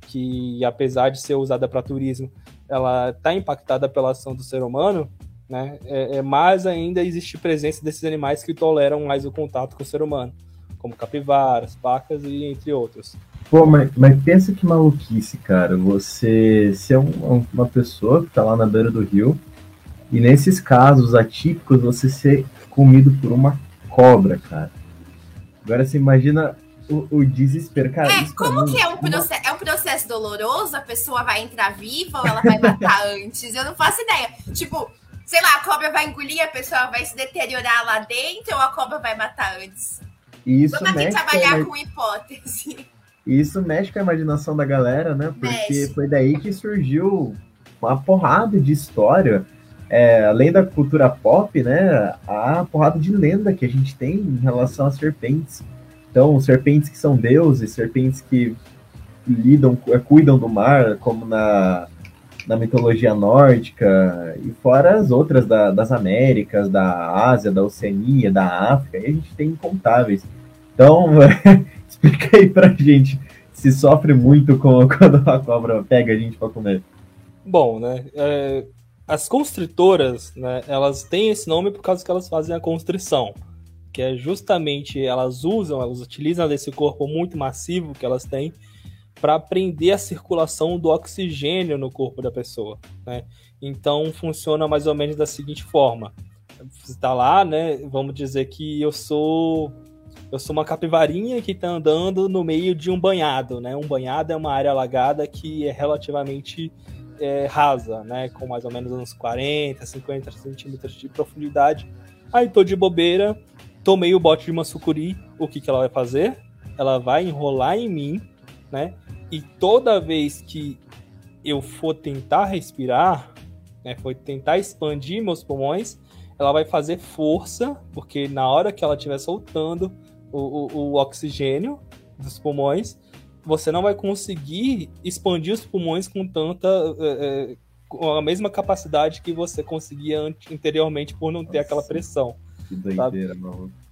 que apesar de ser usada para turismo, ela está impactada pela ação do ser humano, né? É, é, mas ainda existe presença desses animais que toleram mais o contato com o ser humano, como capivaras, pacas e entre outros. Pô, mas, mas pensa que maluquice, cara. Você ser um, uma pessoa que tá lá na beira do rio e nesses casos atípicos você ser comido por uma cobra, cara. Agora você imagina o, o desespero, cara. É, como que é um, processo, é um processo doloroso? A pessoa vai entrar viva ou ela vai matar antes? Eu não faço ideia. Tipo, sei lá, a cobra vai engolir, a pessoa vai se deteriorar lá dentro ou a cobra vai matar antes? Isso Vamos aqui trabalhar mexe, com hipótese. Isso mexe com a imaginação da galera, né? Porque Mexe. Foi daí que surgiu uma porrada de história. É, além da cultura pop, né? A porrada de lenda que a gente tem em relação às serpentes. Então, serpentes que são deuses, serpentes que lidam, cuidam do mar, como na, na mitologia nórdica, e fora as outras da, das Américas, da Ásia, da Oceania, da África, e a gente tem incontáveis. Então, explica aí pra gente se sofre muito com, quando a cobra pega a gente pra comer. Bom, né, é, as constritoras, né, elas têm esse nome por causa que elas fazem a constrição, que é justamente, elas usam, elas utilizam desse corpo muito massivo que elas têm para prender a circulação do oxigênio no corpo da pessoa, né? Então funciona mais ou menos da seguinte forma: você está lá, né? Vamos dizer que eu sou eu sou uma capivarinha que está andando no meio de um banhado, né? Um banhado é uma área alagada que é relativamente é, rasa, né? Com mais ou menos uns quarenta, cinquenta centímetros de profundidade. Aí tô de bobeira, tomei o bote de uma sucuri. O que que ela vai fazer? Ela vai enrolar em mim, né? E toda vez que eu for tentar respirar, né, for tentar expandir meus pulmões, ela vai fazer força, porque na hora que ela estiver soltando o, o, o oxigênio dos pulmões, você não vai conseguir expandir os pulmões com tanta, é, com a mesma capacidade que você conseguia anteriormente por não ter Nossa, aquela pressão. Que doideira, mano.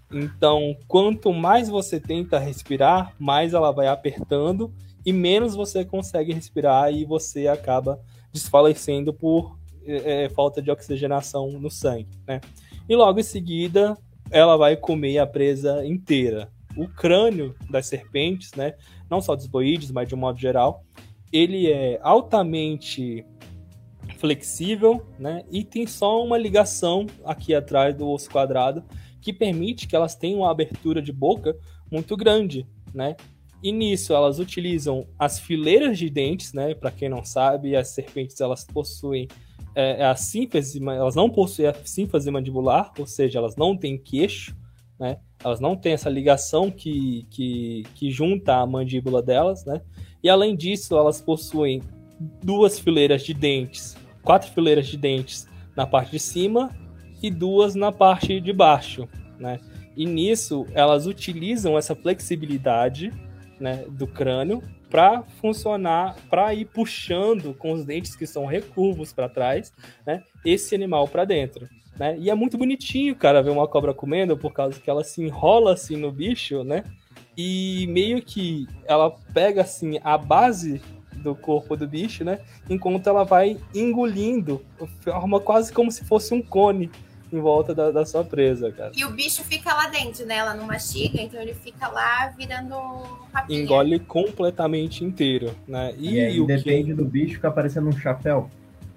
Então, quanto mais você tenta respirar, mais ela vai apertando e menos você consegue respirar e você acaba desfalecendo por é, falta de oxigenação no sangue, né? E logo em seguida, ela vai comer a presa inteira. O crânio das serpentes, né, não só dos boídeos, mas de um modo geral, ele é altamente flexível, né, e tem só uma ligação aqui atrás do osso quadrado que permite que elas tenham uma abertura de boca muito grande, né? E nisso elas utilizam as fileiras de dentes, né? Para quem não sabe, as serpentes elas possuem é, a sínfise, elas não possuem a sínfise mandibular, ou seja, elas não têm queixo, né? Elas não têm essa ligação que, que, que junta a mandíbula delas, né? E além disso, elas possuem duas fileiras de dentes, quatro fileiras de dentes na parte de cima e duas na parte de baixo, né? E nisso elas utilizam essa flexibilidade, né, do crânio para funcionar, para ir puxando com os dentes que são recurvos para trás, né, esse animal para dentro, né? E é muito bonitinho, cara, ver uma cobra comendo, por causa que ela se enrola assim no bicho, né? E meio que ela pega assim a base do corpo do bicho, né? Enquanto ela vai engolindo, forma quase como se fosse um cone em volta da, da sua presa, cara. E o bicho fica lá dentro, né? Ela não mastiga, então ele fica lá virando papinha. Engole completamente inteiro, né? E, e aí, e o depende que... do bicho, fica parecendo um chapéu.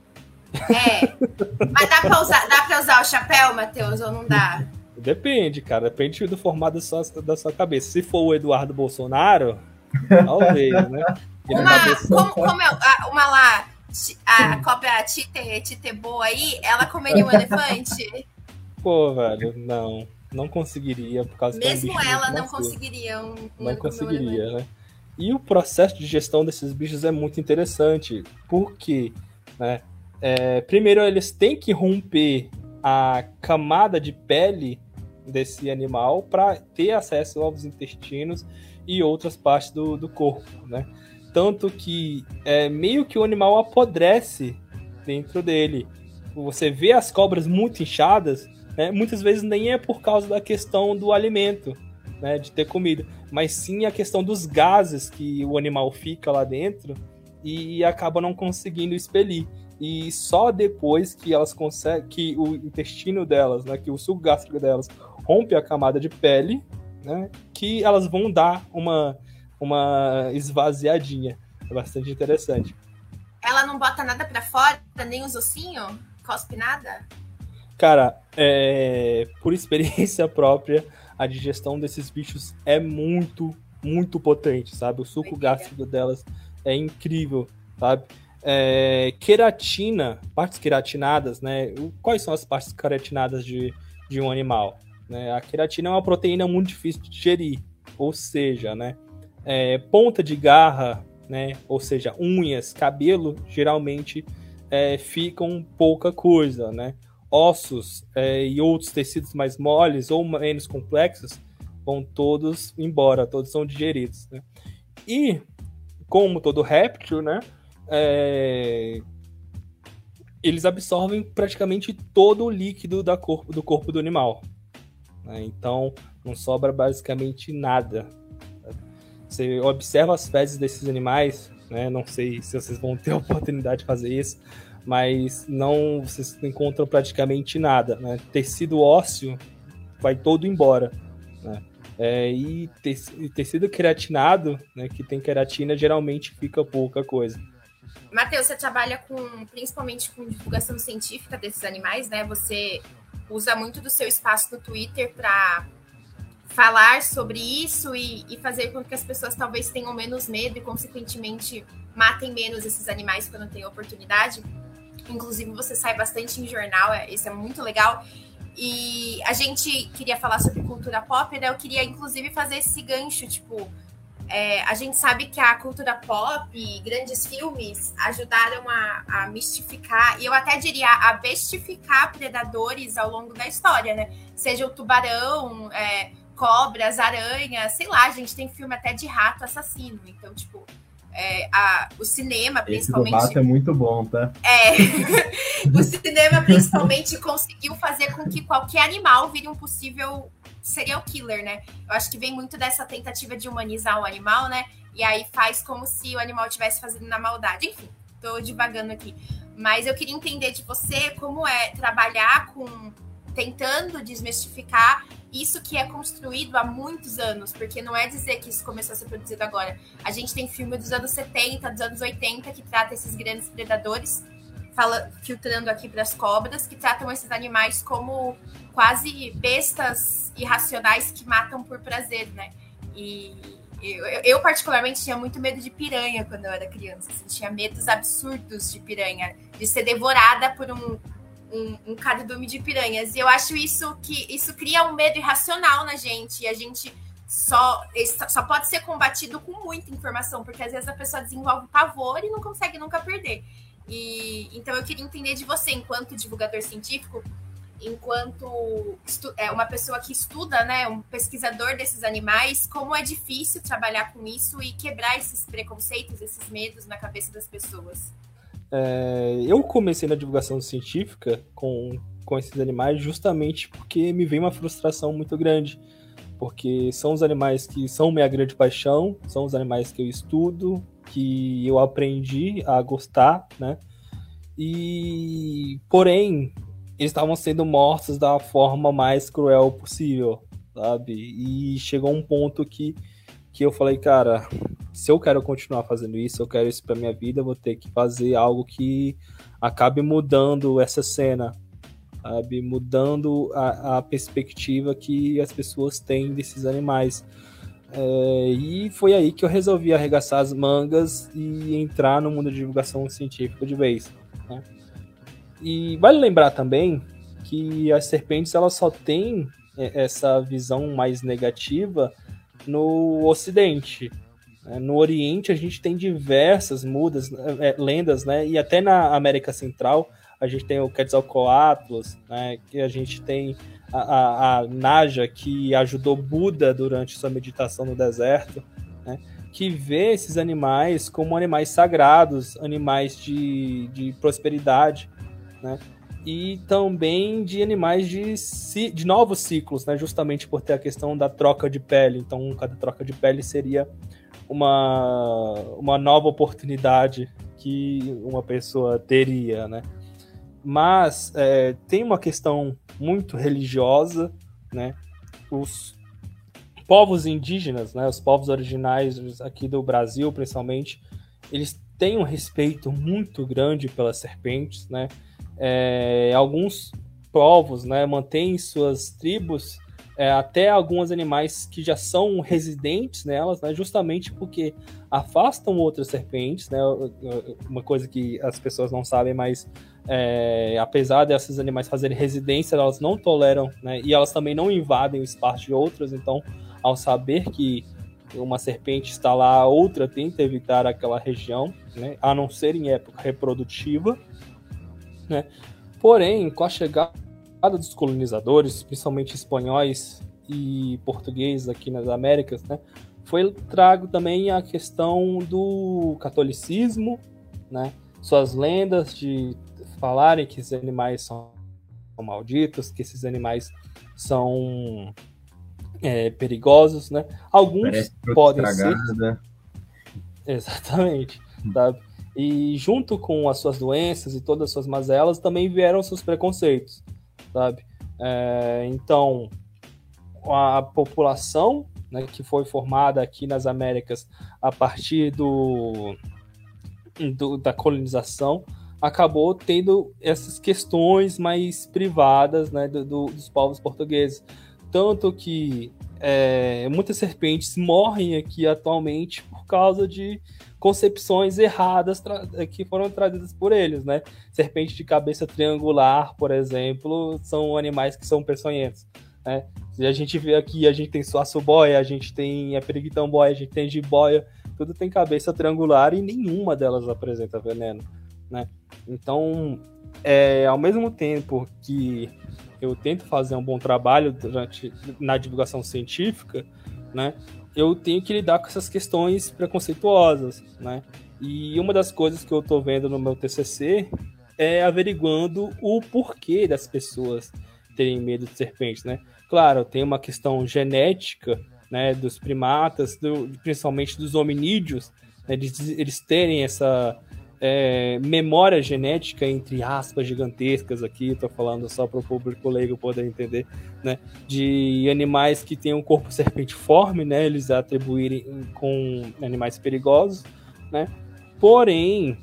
É. Mas dá pra usar, dá pra usar o chapéu, Matheus, ou não dá? Depende, cara. Depende do formato da sua, da sua cabeça. Se for o Eduardo Bolsonaro, talvez, né? Uma, como, como é, uma lá, a cobra Tite, Tite boa aí, ela comeria um elefante? Pô, velho, não. Não conseguiria, por causa Mesmo que é um bicho ela muito não macio. conseguiria um, um Não conseguiria, né? E o processo de gestão desses bichos é muito interessante, porque, né, é, primeiro eles têm que romper a camada de pele desse animal para ter acesso aos intestinos e outras partes do, do corpo, né? Tanto que é, meio que o animal apodrece dentro dele. Você vê as cobras muito inchadas, né? Muitas vezes nem é por causa da questão do alimento, né, de ter comida, mas sim a questão dos gases que o animal fica lá dentro e acaba não conseguindo expelir. E só depois que elas conseguem, que o intestino delas, né, que o suco gástrico delas rompe a camada de pele, né, que elas vão dar uma, uma esvaziadinha. É bastante interessante. Ela não bota nada pra fora, nem os ossinhos? Cospe nada? Cara, é, por experiência própria, a digestão desses bichos é muito, muito potente, sabe? O suco gástrico delas é incrível, sabe? É, queratina, partes queratinadas, né? Quais são as partes queratinadas de, de um animal? Né? A queratina é uma proteína muito difícil de digerir, ou seja, né? É, ponta de garra, né? Ou seja, unhas, cabelo, geralmente é, ficam pouca coisa, né? Ossos é, e outros tecidos mais moles ou menos complexos vão todos embora, todos são digeridos, né? E, como todo réptil, né? É, eles absorvem praticamente todo o líquido da corpo, do corpo do animal, né? Então não sobra basicamente nada. Você observa as fezes desses animais, né? Não sei se vocês vão ter a oportunidade de fazer isso, mas não, vocês não encontram praticamente nada, né? Tecido ósseo vai todo embora, né? É, e tecido queratinado, né, que tem queratina, geralmente fica pouca coisa. Matheus, você trabalha com, principalmente com divulgação científica desses animais, né? Você usa muito do seu espaço no Twitter para falar sobre isso e, e fazer com que as pessoas talvez tenham menos medo e, consequentemente, matem menos esses animais quando têm oportunidade. Inclusive, você sai bastante em jornal, isso é muito legal. E a gente queria falar sobre cultura pop, né? Eu queria, inclusive, fazer esse gancho, tipo... É, a gente sabe que a cultura pop e grandes filmes ajudaram a, a mistificar, e eu até diria a bestificar predadores ao longo da história, né? Seja o tubarão, é, cobras, aranhas, sei lá, a gente tem filme até de rato assassino. Então, tipo, é, a, o cinema, principalmente... Esse do rato é muito bom, tá? É, o cinema, principalmente, conseguiu fazer com que qualquer animal vire um possível serial killer, né? Eu acho que vem muito dessa tentativa de humanizar o animal, né? E aí faz como se o animal estivesse fazendo na maldade. Enfim, tô divagando aqui. Mas eu queria entender de você como é trabalhar com... tentando desmistificar isso que é construído há muitos anos, porque não é dizer que isso começou a ser produzido agora. A gente tem filme dos anos setenta, dos anos oitenta, que trata esses grandes predadores, fala, filtrando aqui para as cobras, que tratam esses animais como quase bestas irracionais que matam por prazer, né? E eu, eu particularmente, tinha muito medo de piranha quando eu era criança. Assim, tinha medos absurdos de piranha, de ser devorada por um um, um cardume de piranhas. E eu acho isso que isso cria um medo irracional na gente. E a gente só, só pode ser combatido com muita informação, porque às vezes a pessoa desenvolve pavor e não consegue nunca perder. E, então eu queria entender de você, enquanto divulgador científico, enquanto estu- é, uma pessoa que estuda, né, um pesquisador desses animais, como é difícil trabalhar com isso e quebrar esses preconceitos, esses medos na cabeça das pessoas. É, eu comecei na divulgação científica com, com esses animais justamente porque me veio uma frustração muito grande, porque são os animais que são minha grande paixão, são os animais que eu estudo, que eu aprendi a gostar, né? E, porém, eles estavam sendo mortos da forma mais cruel possível, sabe? E chegou um ponto que, que eu falei, cara, se eu quero continuar fazendo isso, eu quero isso pra minha vida, eu vou ter que fazer algo que acabe mudando essa cena, sabe? Mudando a, a perspectiva que as pessoas têm desses animais. É, e foi aí que eu resolvi arregaçar as mangas e entrar no mundo de divulgação científica de vez, né? E vale lembrar também que as serpentes elas só têm essa visão mais negativa no Ocidente. No Oriente a gente tem diversas mudas, é, lendas, né? E até na América Central a gente tem o Quetzalcoatlus, né? Que a gente tem a, a, a Naja, que ajudou Buda durante sua meditação no deserto, né? Que vê esses animais como animais sagrados, animais de, de prosperidade, né? E também de animais de, de novos ciclos, né? Justamente por ter a questão da troca de pele. Então, cada troca de pele seria uma, uma nova oportunidade que uma pessoa teria, né? Mas é, tem uma questão muito religiosa, né? Os povos indígenas, né? Os povos originais aqui do Brasil, principalmente, eles têm um respeito muito grande pelas serpentes, né? É, alguns povos, né, mantêm suas tribos, é, até alguns animais que já são residentes nelas, né, justamente porque afastam outras serpentes, né? Uma coisa que as pessoas não sabem, mas é, apesar desses animais fazerem residência, elas não toleram, né, e elas também não invadem o espaço de outras. Então, ao saber que uma serpente está lá, a outra tenta evitar aquela região, né, a não ser em época reprodutiva, né? Porém, com a chegada dos colonizadores, principalmente espanhóis e portugueses aqui nas Américas, né, foi trago também a questão do catolicismo, né, suas lendas de falarem que esses animais são malditos, que esses animais são é, perigosos, né? Alguns podem ser... Exatamente, sabe? E junto com as suas doenças e todas as suas mazelas, também vieram seus preconceitos, sabe? É, então, a população, né, que foi formada aqui nas Américas a partir do, do, da colonização, acabou tendo essas questões mais privadas, né, do, do, dos povos portugueses. Tanto que é, muitas serpentes morrem aqui atualmente por causa de concepções erradas tra- que foram trazidas por eles, né? Serpente de cabeça triangular, por exemplo, são animais que são peçonhentos, né? E a gente vê aqui, a gente tem suaçu-boia, a gente tem a periquitão-boia, a gente tem jiboia, tudo tem cabeça triangular e nenhuma delas apresenta veneno, né? Então, é, ao mesmo tempo que eu tento fazer um bom trabalho durante, na divulgação científica, né, eu tenho que lidar com essas questões preconceituosas, né? E uma das coisas que eu estou vendo no meu T C C é averiguando o porquê das pessoas terem medo de serpentes, né? Claro, tem uma questão genética, né, dos primatas, do, principalmente dos hominídeos, né, eles, eles terem essa é, memória genética, entre aspas, gigantescas aqui, estou falando só para o público leigo poder entender, né, de animais que têm um corpo serpentiforme, né, eles atribuírem com animais perigosos, né, porém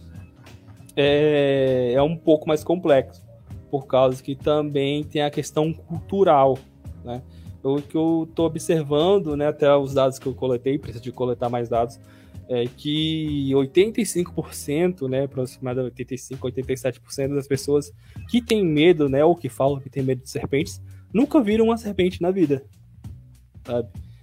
é, é um pouco mais complexo, por causa que também tem a questão cultural, né? O que eu estou observando, né, até os dados que eu coletei, preciso de coletar mais dados, é que oitenta e cinco por cento, né, aproximadamente oitenta e cinco, oitenta e sete por cento das pessoas que têm medo, né, ou que falam que têm medo de serpentes, nunca viram uma serpente na vida, sabe?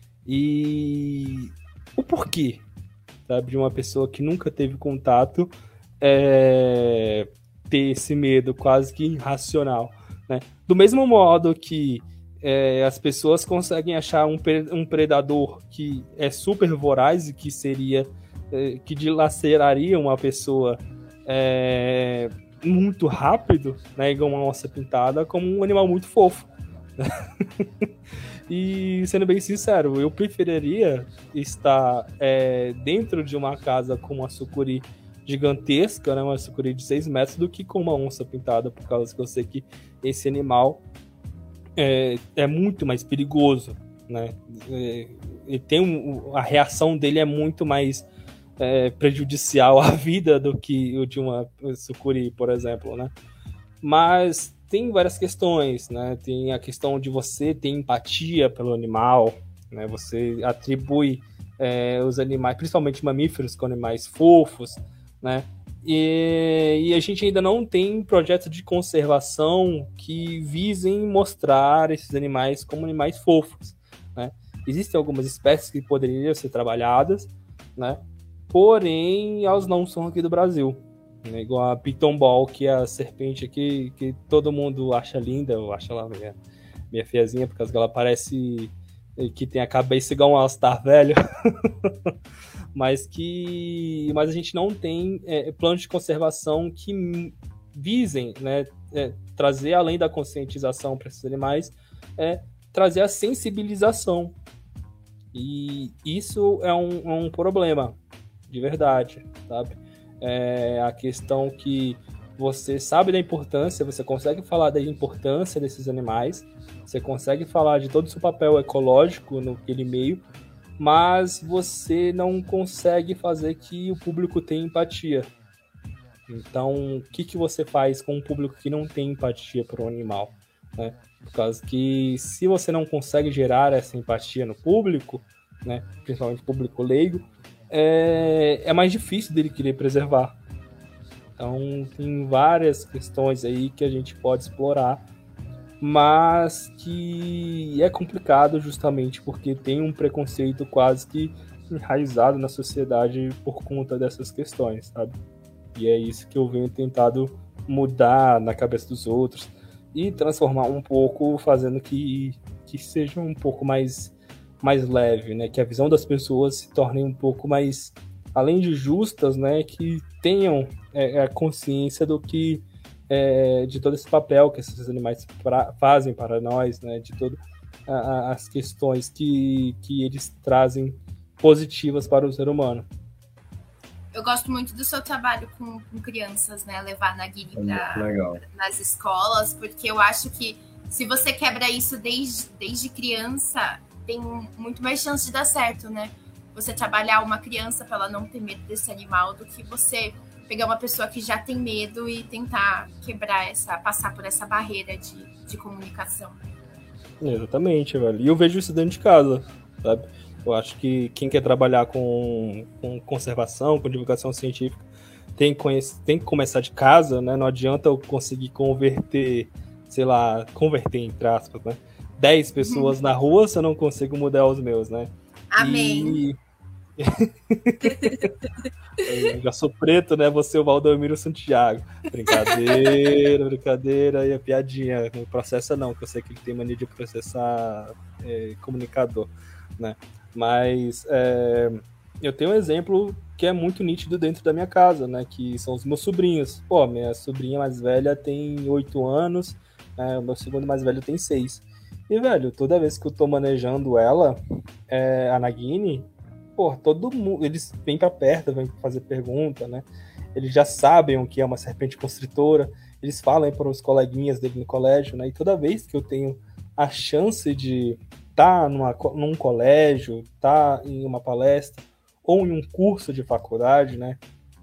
E o porquê, sabe, de uma pessoa que nunca teve contato é, ter esse medo quase que irracional, né? Do mesmo modo que é, as pessoas conseguem achar um, um predador que é super voraz e que seria é, que dilaceraria uma pessoa é, muito rápido, né, igual uma onça pintada, como um animal muito fofo. E sendo bem sincero, eu preferiria estar é, dentro de uma casa com uma sucuri gigantesca, né, uma sucuri de seis metros, do que com uma onça pintada, por causa que eu sei que esse animal é, é muito mais perigoso, né? É, ele tem um, a reação dele é muito mais é, prejudicial à vida do que o de uma sucuri, por exemplo, né? Mas tem várias questões, né? Tem a questão de você ter empatia pelo animal, né? Você atribui é, os animais, principalmente mamíferos, com animais fofos, né? E, e a gente ainda não tem projetos de conservação que visem mostrar esses animais como animais fofos, né? Existem algumas espécies que poderiam ser trabalhadas, né? Porém, elas não são aqui do Brasil, né? Igual a Piton Ball, que é a serpente aqui que todo mundo acha linda, eu acho ela minha, minha fiazinha, por causa que ela parece que tem a cabeça igual um All-Star velho. Mas que mas a gente não tem é, planos de conservação que visem, né, é, trazer, além da conscientização para esses animais, é, trazer a sensibilização. E isso é um, é um problema, de verdade, sabe? É a questão que você sabe da importância, você consegue falar da importância desses animais, você consegue falar de todo o seu papel ecológico naquele meio, mas você não consegue fazer que o público tenha empatia. Então, o que, que você faz com um público que não tem empatia para o animal, né? Por causa que se você não consegue gerar essa empatia no público, né, principalmente público leigo, é, é mais difícil dele querer preservar. Então, tem várias questões aí que a gente pode explorar, mas que é complicado justamente porque tem um preconceito quase que enraizado na sociedade por conta dessas questões, sabe? E é isso que eu venho tentado mudar na cabeça dos outros e transformar um pouco, fazendo que, que seja um pouco mais, mais leve, né? Que a visão das pessoas se torne um pouco mais, além de justas, né? Que tenham é, a consciência do que É, de todo esse papel que esses animais pra, fazem para nós, né, de todas as questões que, que eles trazem positivas para o ser humano. Eu gosto muito do seu trabalho com, com crianças, né, levar na guia pra, nas escolas, porque eu acho que se você quebra isso desde, desde criança, tem muito mais chance de dar certo, né? Você trabalhar uma criança para ela não ter medo desse animal do que você pegar uma pessoa que já tem medo e tentar quebrar essa, passar por essa barreira de, de comunicação. Exatamente, velho. E eu vejo isso dentro de casa, sabe? Eu acho que quem quer trabalhar com, com conservação, com divulgação científica, tem que, conhecer, tem que começar de casa, né? Não adianta eu conseguir converter, sei lá, converter entre aspas, né? dez pessoas hum. na rua se eu não consigo mudar os meus, né? Amém. E... Eu já sou preto, né? Você é o Valdomiro Santiago. Brincadeira, brincadeira e a piadinha. Não processa não, que eu sei que ele tem mania de processar é, comunicador, né? Mas é, eu tenho um exemplo que é muito nítido dentro da minha casa, né? Que são os meus sobrinhos. Pô, minha sobrinha mais velha tem oito anos, é, o meu segundo mais velho tem seis. E, velho, toda vez que eu tô manejando ela, é, a Nagini, pô, todo mundo, eles vêm pra perto, vêm fazer pergunta, né? Eles já sabem o que é uma serpente constritora, eles falam para os coleguinhas dele no colégio, né? E toda vez que eu tenho a chance de estar numa, num colégio, estar em uma palestra ou em um curso de faculdade, né?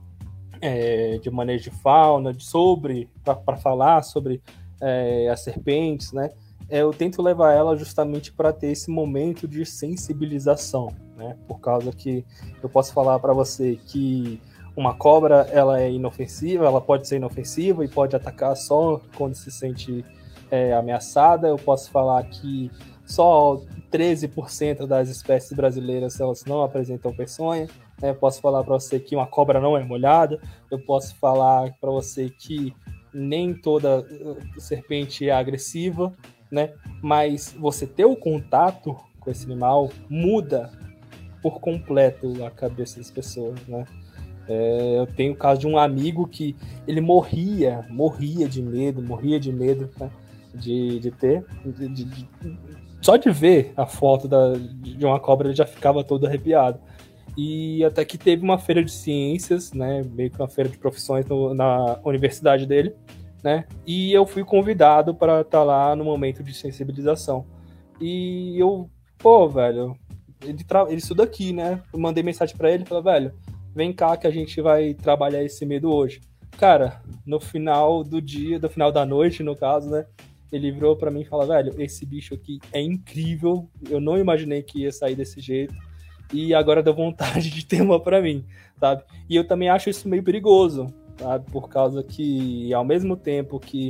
É, de manejo de fauna, de sobre, para falar sobre é, as serpentes, né? É, eu tento levar ela justamente para ter esse momento de sensibilização, né? Por causa que eu posso falar para você que uma cobra, ela é inofensiva, ela pode ser inofensiva e pode atacar só quando se sente é, ameaçada. Eu posso falar que só treze por cento das espécies brasileiras elas não apresentam peçonha. Né? Eu posso falar para você que uma cobra não é molhada. Eu posso falar para você que nem toda serpente é agressiva, né? Mas você ter o contato com esse animal muda por completo a cabeça das pessoas, né? É, eu tenho o caso de um amigo que ele morria, morria de medo, morria de medo, né, de, de ter, de, de, de, só de ver a foto da, de uma cobra ele já ficava todo arrepiado. E até que teve uma feira de ciências, né, meio que uma feira de profissões no, na universidade dele, né, e eu fui convidado para estar lá no momento de sensibilização. E eu, pô, velho, ele, tra- ele estuda aqui, né, eu mandei mensagem para ele e falei, velho, vem cá que a gente vai trabalhar esse medo hoje. Cara, no final do dia, no final da noite, no caso, né? Ele virou pra mim e falou, velho, esse bicho aqui é incrível. Eu não imaginei que ia sair desse jeito. E agora deu vontade de ter uma pra mim, sabe? E eu também acho isso meio perigoso, sabe? Por causa que, ao mesmo tempo que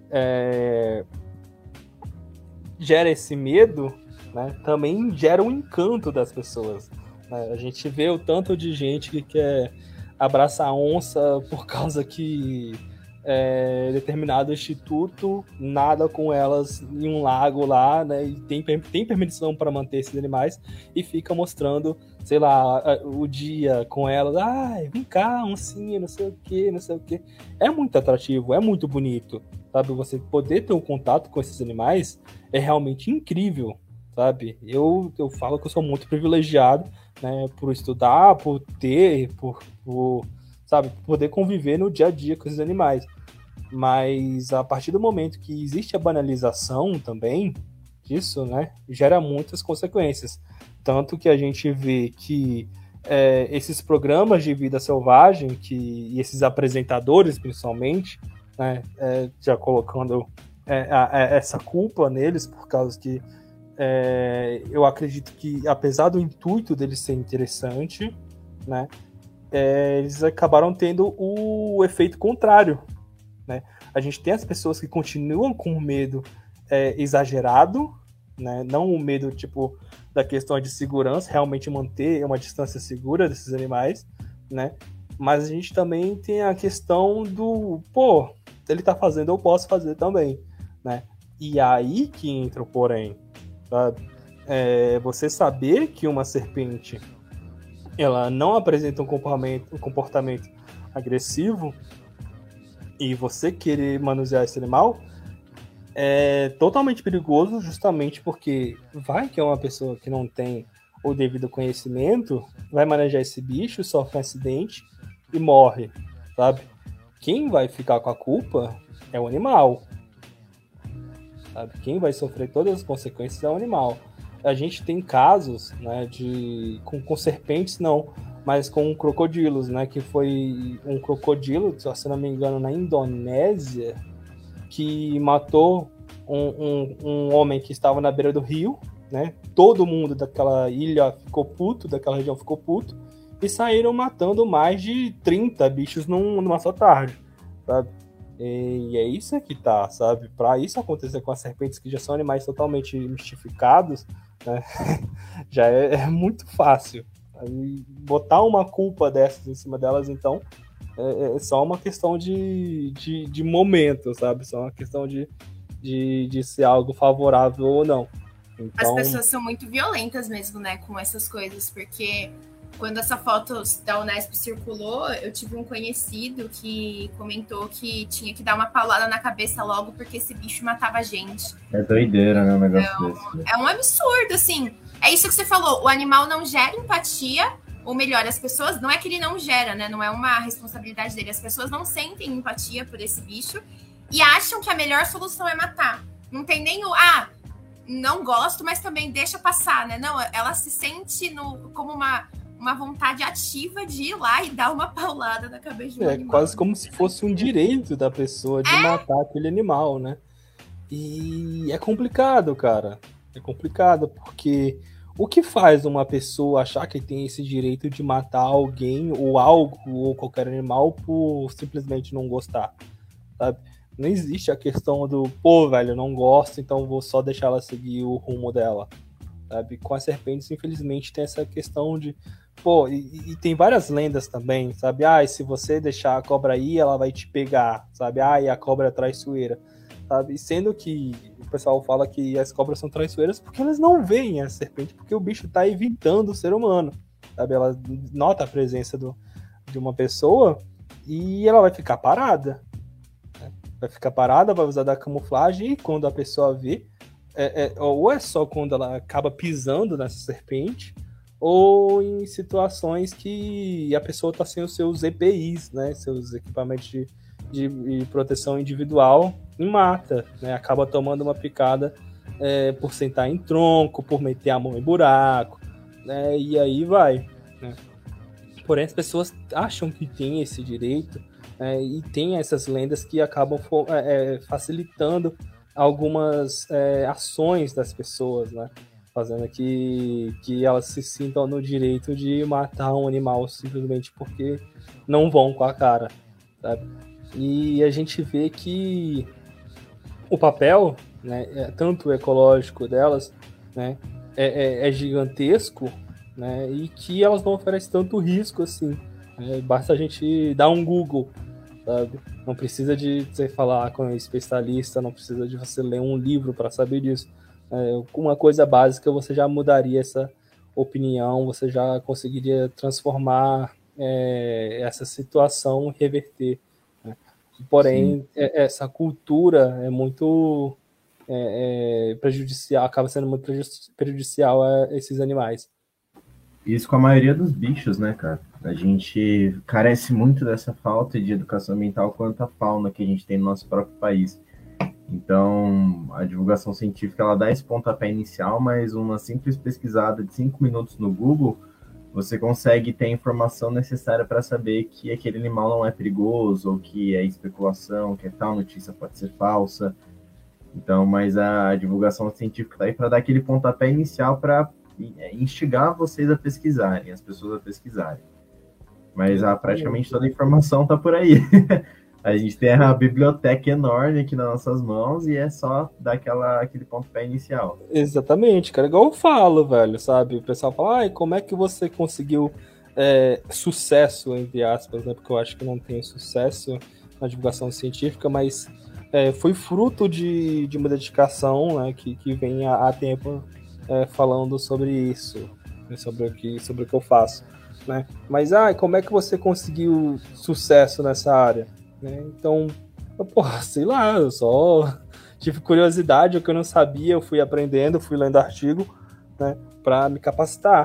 é, gera esse medo, né? Também gera um encanto das pessoas. A gente vê o tanto de gente que quer abraçar a onça por causa que é, determinado instituto nada com elas em um lago lá, né? E tem, tem permissão para manter esses animais e fica mostrando, sei lá, o dia com elas. Ai, vem cá, oncinha, não sei o que, não sei o que. É muito atrativo, é muito bonito, sabe? Você poder ter um contato com esses animais é realmente incrível, sabe? Eu, eu falo que eu sou muito privilegiado, né, por estudar, por ter, por, por, sabe, poder conviver no dia a dia com esses animais. Mas a partir do momento que existe a banalização também disso, né, gera muitas consequências. Tanto que a gente vê que é, esses programas de vida selvagem, que, e esses apresentadores principalmente, né, é, já colocando é, a, a, essa culpa neles, por causa que É, eu acredito que, apesar do intuito deles ser interessante, né, é, eles acabaram tendo o efeito contrário, né? A gente tem as pessoas que continuam com o medo é, exagerado, né? Não o medo tipo da questão de segurança, realmente manter uma distância segura desses animais, né? Mas a gente também tem a questão do, pô, ele tá fazendo, eu posso fazer também, né? E aí que entra o porém. Sabe? É, você saber que uma serpente ela não apresenta um comportamento, um comportamento agressivo e você querer manusear esse animal é totalmente perigoso, justamente porque vai que é uma pessoa que não tem o devido conhecimento, vai manejar esse bicho, sofre um acidente e morre, sabe? Quem vai ficar com a culpa é o animal. Sabe? Quem vai sofrer todas as consequências é o animal. A gente tem casos, né, de com, com serpentes não, mas com crocodilos, né, que foi um crocodilo, se não me engano, na Indonésia, que matou um, um, um homem que estava na beira do rio, né? Todo mundo daquela ilha ficou puto, daquela região ficou puto, e saíram matando mais de trinta bichos num, numa só tarde, sabe? E é isso que tá, sabe? Para isso acontecer com as serpentes, que já são animais totalmente mistificados, né? Já é, é muito fácil. Aí, botar uma culpa dessas em cima delas, então, é, é só uma questão de, de, de momento, sabe? Só uma questão de, de, de ser algo favorável ou não. Então... As pessoas são muito violentas mesmo, né? Com essas coisas, porque quando essa foto da Unesp circulou, eu tive um conhecido que comentou que tinha que dar uma paulada na cabeça logo porque esse bicho matava a gente. É doideira, né, um negócio então, desse. É um absurdo, assim. É isso que você falou, o animal não gera empatia, ou melhor, as pessoas, não é que ele não gera, né? Não é uma responsabilidade dele. As pessoas não sentem empatia por esse bicho e acham que a melhor solução é matar. Não tem nem o, ah, não gosto, mas também deixa passar, né? Não, ela se sente no, como uma... uma vontade ativa de ir lá e dar uma paulada na cabeça de um É animal. quase como se fosse um direito da pessoa de é? matar aquele animal, né? E é complicado, cara. É complicado, porque o que faz uma pessoa achar que tem esse direito de matar alguém ou algo ou qualquer animal por simplesmente não gostar, sabe? Não existe a questão do, pô, velho, eu não gosto, então vou só deixar ela seguir o rumo dela, sabe? Com as serpentes, infelizmente, tem essa questão de pô, e, e tem várias lendas também, sabe? Ah, se você deixar a cobra aí, ela vai te pegar, sabe? Ah, e a cobra é traiçoeira, sabe? Sendo que o pessoal fala que as cobras são traiçoeiras porque elas não veem a serpente, porque o bicho tá evitando o ser humano, sabe? Ela nota a presença do, de uma pessoa e ela vai ficar parada, né? Vai ficar parada, vai usar da camuflagem e quando a pessoa vê, é, é, ou é só quando ela acaba pisando nessa serpente, ou em situações que a pessoa está sem os seus E P Is, né, seus equipamentos de, de, de proteção individual, e mata, né, acaba tomando uma picada é, por sentar em tronco, por meter a mão em buraco, né, e aí vai. Né. Porém, as pessoas acham que tem esse direito, né, e tem essas lendas que acabam é, facilitando algumas é, ações das pessoas, né, fazendo que, que elas se sintam no direito de matar um animal simplesmente porque não vão com a cara, sabe? E a gente vê que o papel, né, é, tanto ecológico delas, né, é, é, é gigantesco, né, e que elas não oferecem tanto risco assim. Né? Basta a gente dar um Google, sabe? Não precisa de você falar com um especialista, não precisa de você ler um livro para saber disso. É, uma coisa básica, você já mudaria essa opinião, você já conseguiria transformar é, essa situação, reverter. Né? Porém, é, essa cultura é muito é, é, prejudicial, acaba sendo muito prejudicial a esses animais. Isso com a maioria dos bichos, né, cara? A gente carece muito dessa falta de educação ambiental quanto a fauna que a gente tem no nosso próprio país. Então, a divulgação científica, ela dá esse pontapé inicial, mas uma simples pesquisada de cinco minutos no Google, você consegue ter a informação necessária para saber que aquele animal não é perigoso, ou que é especulação, que tal notícia pode ser falsa. Então, mas a divulgação científica está aí para dar aquele pontapé inicial para instigar vocês a pesquisarem, as pessoas a pesquisarem. Mas a, praticamente toda a informação está por aí. A gente tem a biblioteca enorme aqui nas nossas mãos e é só dar aquela, aquele pontapé inicial. Exatamente, cara. Igual eu falo, velho, sabe? O pessoal fala, ai, como é que você conseguiu é, sucesso, entre aspas, né? Porque eu acho que não tem sucesso na divulgação científica, mas é, foi fruto de, de uma dedicação, né? Que, que vem há, há tempo é, falando sobre isso, né, sobre, o que, sobre o que eu faço, né? Mas, ai, como é que você conseguiu sucesso nessa área? Né? Então, porra, sei lá, eu só tive curiosidade, o que eu não sabia, eu fui aprendendo, fui lendo artigo, né, para me capacitar.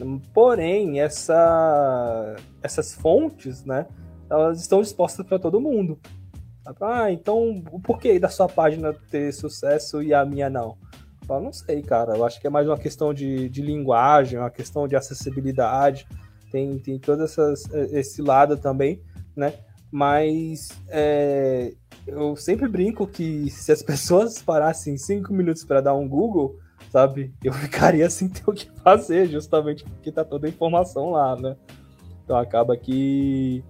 Porém, essa, essas fontes, né, elas estão dispostas para todo mundo. Ah, então, o porquê da sua página ter sucesso e a minha não? Eu não sei, cara, eu acho que é mais uma questão de, de linguagem, uma questão de acessibilidade, tem, tem todo essas, esse lado também, né? Mas é, eu sempre brinco que se as pessoas parassem cinco minutos para dar um Google, sabe, eu ficaria sem ter o que fazer, justamente porque tá toda a informação lá, né? Então acaba que,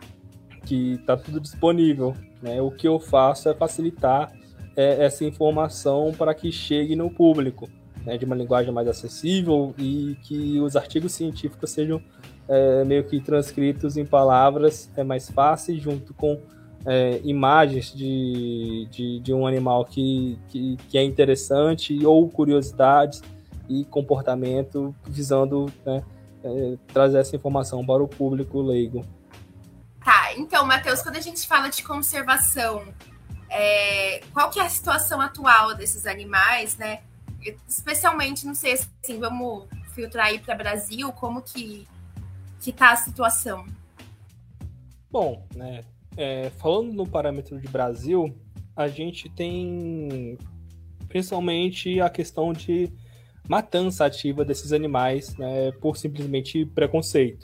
que tá tudo disponível, né? O que eu faço é facilitar é, essa informação para que chegue no público, né? De uma linguagem mais acessível e que os artigos científicos sejam É, meio que transcritos em palavras é mais fácil, junto com é, imagens de, de, de um animal que, que, que é interessante, ou curiosidades e comportamento, visando, né, é, trazer essa informação para o público leigo. Tá, então, Matheus, quando a gente fala de conservação, é, qual que é a situação atual desses animais, né? Especialmente, não sei, assim, vamos filtrar aí para o Brasil, como que que tá a situação? Bom, né, é, falando no parâmetro de Brasil, a gente tem principalmente a questão de matança ativa desses animais, né, por simplesmente preconceito.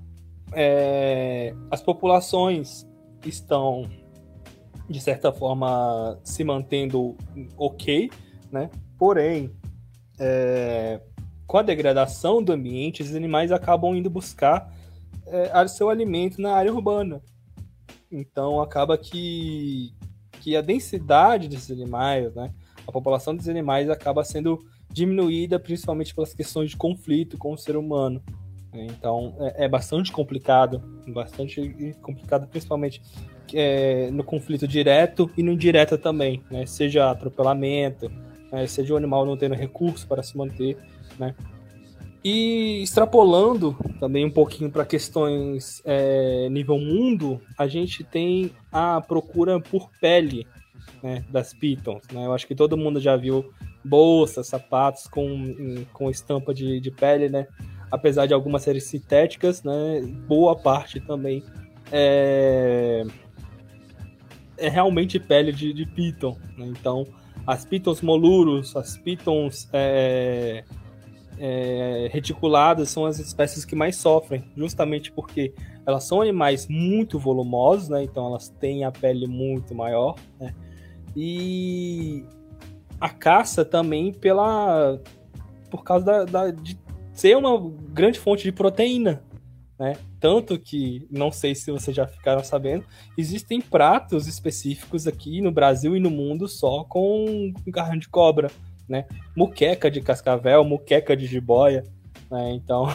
É, as populações estão, de certa forma, se mantendo ok, né? Porém, é, com a degradação do ambiente, os animais acabam indo buscar é, seu alimento na área urbana. Então, acaba que, que a densidade desses animais, né, a população dos animais acaba sendo diminuída, principalmente pelas questões de conflito com o ser humano. Então, é, é bastante complicado, bastante complicado, principalmente é, no conflito direto e no indireto também, né? Seja atropelamento, né? Seja o animal não tendo recurso para se manter, né? E extrapolando também um pouquinho para questões é, nível mundo, a gente tem a procura por pele, né, das pitons, né? Eu acho que todo mundo já viu bolsas, sapatos com, com estampa de, de pele, né? Apesar de algumas serem sintéticas, né, boa parte também é, é realmente pele de, de piton, né? Então, as pitons moluros, as pitons é, é, reticuladas são as espécies que mais sofrem, justamente porque elas são animais muito volumosos, né? Então elas têm a pele muito maior, né? E a caça também pela, por causa da, da, de ser uma grande fonte de proteína, né? Tanto que, não sei se vocês já ficaram sabendo, existem pratos específicos aqui no Brasil e no mundo só com, com carne de cobra, né? Muqueca de cascavel, muqueca de jiboia, né? Então,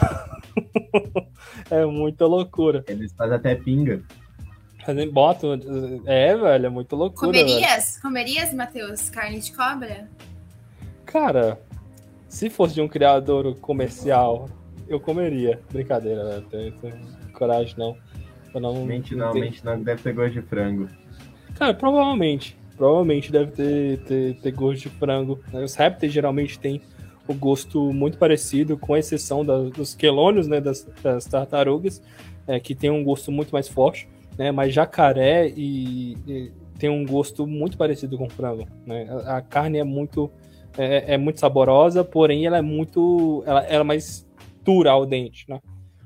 é muita loucura. Eles fazem até pinga. Fazem, botam, é, velho, é muita loucura. Comerias? Velho. Comerias, Matheus, carne de cobra? Cara... Se fosse de um criador comercial, eu comeria. Brincadeira, né? Tenho, tenho coragem, não. Eu não mente não, tenho... mente não, deve ter gosto de frango. Cara, provavelmente. Provavelmente deve ter, ter, ter gosto de frango. Os répteis geralmente têm o gosto muito parecido, com exceção da, dos quelônios, né? Das, das tartarugas, é, que tem um gosto muito mais forte, né? Mas jacaré e, e tem um gosto muito parecido com frango, né? A, a carne é muito... É, é muito saborosa, porém ela é muito... Ela, ela é mais dura ao dente, né?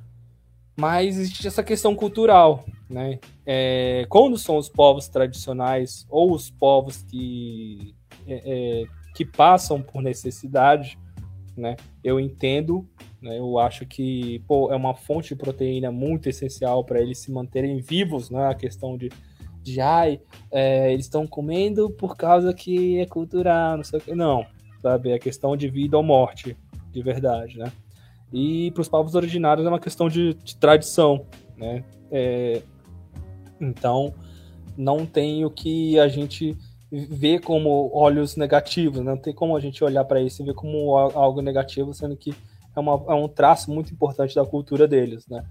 Mas existe essa questão cultural, né? É, quando são os povos tradicionais ou os povos que, é, é, que passam por necessidade, né? Eu entendo, né? Eu acho que pô, é uma fonte de proteína muito essencial para eles se manterem vivos, né? A questão de de ai, é, eles estão comendo por causa que é cultural, não sei o que. Não, sabe? É questão de vida ou morte, de verdade, né? E para os povos originários é uma questão de, de tradição, né? É, então, não tem o que a gente ver como olhos negativos, não tem como a gente olhar para isso e ver como algo negativo, sendo que é, uma, é um traço muito importante da cultura deles, né?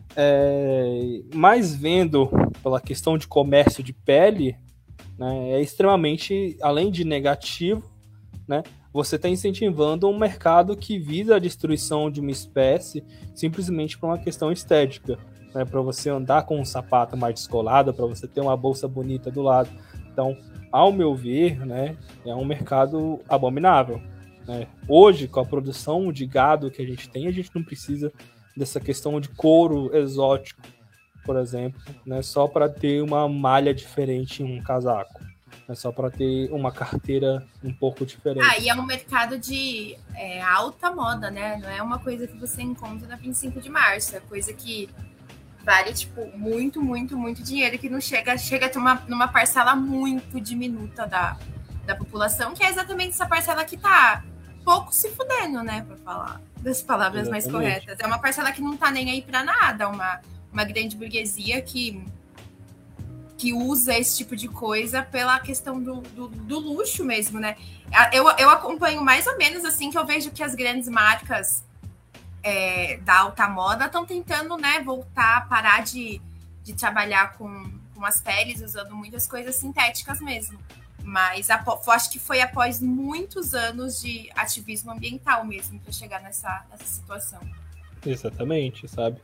É, mas vendo pela questão de comércio de pele, né, é extremamente, além de negativo, né, você está incentivando um mercado que visa a destruição de uma espécie simplesmente por uma questão estética, né, para você andar com um sapato mais descolado, para você ter uma bolsa bonita do lado. Então, ao meu ver, né, é um mercado abominável, né? Hoje, com a produção de gado que a gente tem, a gente não precisa dessa questão de couro exótico, por exemplo, né, só para ter uma malha diferente em um casaco, né, só para ter uma carteira um pouco diferente. Ah, e é um mercado de é, alta moda, né? Não é uma coisa que você encontra na vinte e cinco de março, é coisa que vale, tipo, muito, muito, muito dinheiro, que não chega, chega a ter uma, numa parcela muito diminuta da, da população, que é exatamente essa parcela que tá pouco se fudendo, né, para falar das palavras Exatamente. mais corretas. É uma parcela que não tá nem aí para nada, uma, uma grande burguesia que, que usa esse tipo de coisa pela questão do, do, do luxo mesmo, né? Eu, eu acompanho mais ou menos assim, que eu vejo que as grandes marcas é, da alta moda estão tentando, né, voltar, parar de, de trabalhar com, com as peles, usando muitas coisas sintéticas mesmo. Mas eu acho que foi após muitos anos de ativismo ambiental mesmo para chegar nessa, nessa situação. Exatamente, sabe?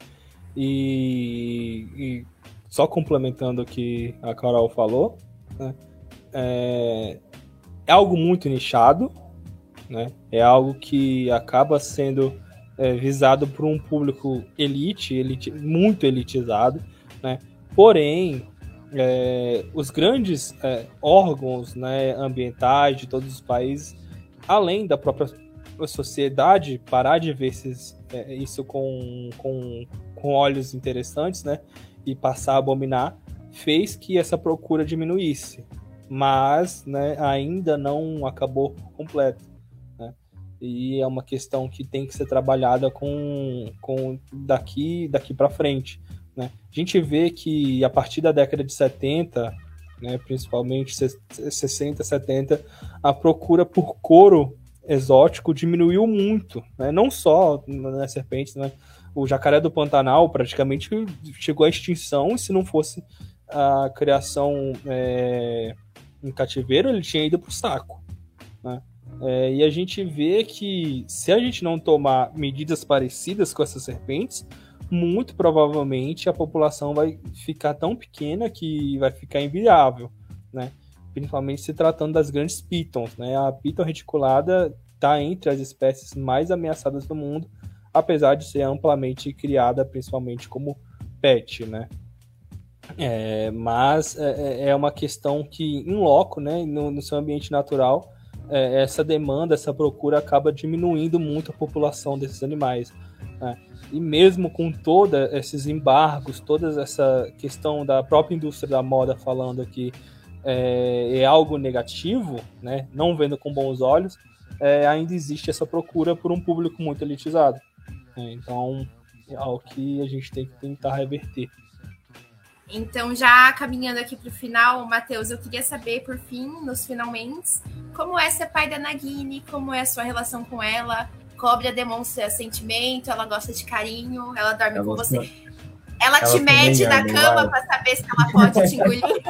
E, e só complementando o que a Carol falou, né, é, é algo muito nichado, né? É algo que acaba sendo é, visado por um público elite, elite muito elitizado, né? Porém, é, os grandes é, órgãos, né, ambientais de todos os países, além da própria sociedade parar de ver esses, é, isso com, com, com olhos interessantes, né, e passar a abominar, fez que essa procura diminuísse, mas, né, ainda não acabou por completo, né? E é uma questão que tem que ser trabalhada com, com daqui, daqui para frente, né? A gente vê que a partir da década de setenta, né, principalmente sessenta, setenta, a procura por couro exótico diminuiu muito, né? Não só nas serpentes, né? O jacaré do Pantanal praticamente chegou à extinção, e se não fosse a criação é, em cativeiro, ele tinha ido para o saco, né? É, e a gente vê que se a gente não tomar medidas parecidas com essas serpentes, muito provavelmente a população vai ficar tão pequena que vai ficar inviável, né? Principalmente se tratando das grandes pitons, né? A piton reticulada está entre as espécies mais ameaçadas do mundo, apesar de ser amplamente criada principalmente como pet, né? É, mas é, é uma questão que, em loco, né, no, no seu ambiente natural, é, essa demanda, essa procura acaba diminuindo muito a população desses animais, né? E mesmo com todos esses embargos, toda essa questão da própria indústria da moda falando que é, é algo negativo, né, não vendo com bons olhos, é, ainda existe essa procura por um público muito elitizado, né? Então é algo que a gente tem que tentar reverter. Então, já caminhando aqui para o final, Matheus, eu queria saber, por fim, nos finalmente, como é ser pai da Nagini, como é a sua relação com ela? Cobra demonstra sentimento, ela gosta de carinho, ela dorme ela com você. Não. Ela, ela te mede na cama para saber se ela pode te engolir.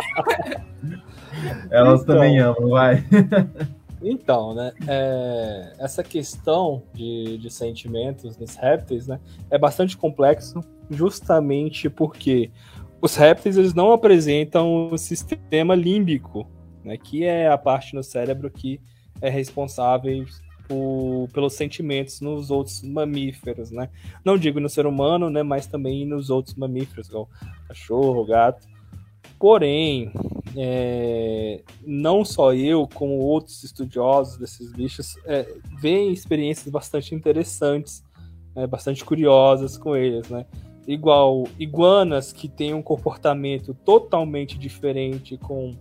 Elas então, também amam, vai. Então, né, é, essa questão de, de sentimentos nos répteis, né, é bastante complexo, justamente porque os répteis eles não apresentam o sistema límbico, né, que é a parte no cérebro que é responsável por, pelos sentimentos nos outros mamíferos, né? Não digo no ser humano, né, mas também nos outros mamíferos, como cachorro, gato. Porém, é, não só eu, como outros estudiosos desses bichos, é, veem experiências bastante interessantes, né, bastante curiosas com eles, né? Igual iguanas que têm um comportamento totalmente diferente com,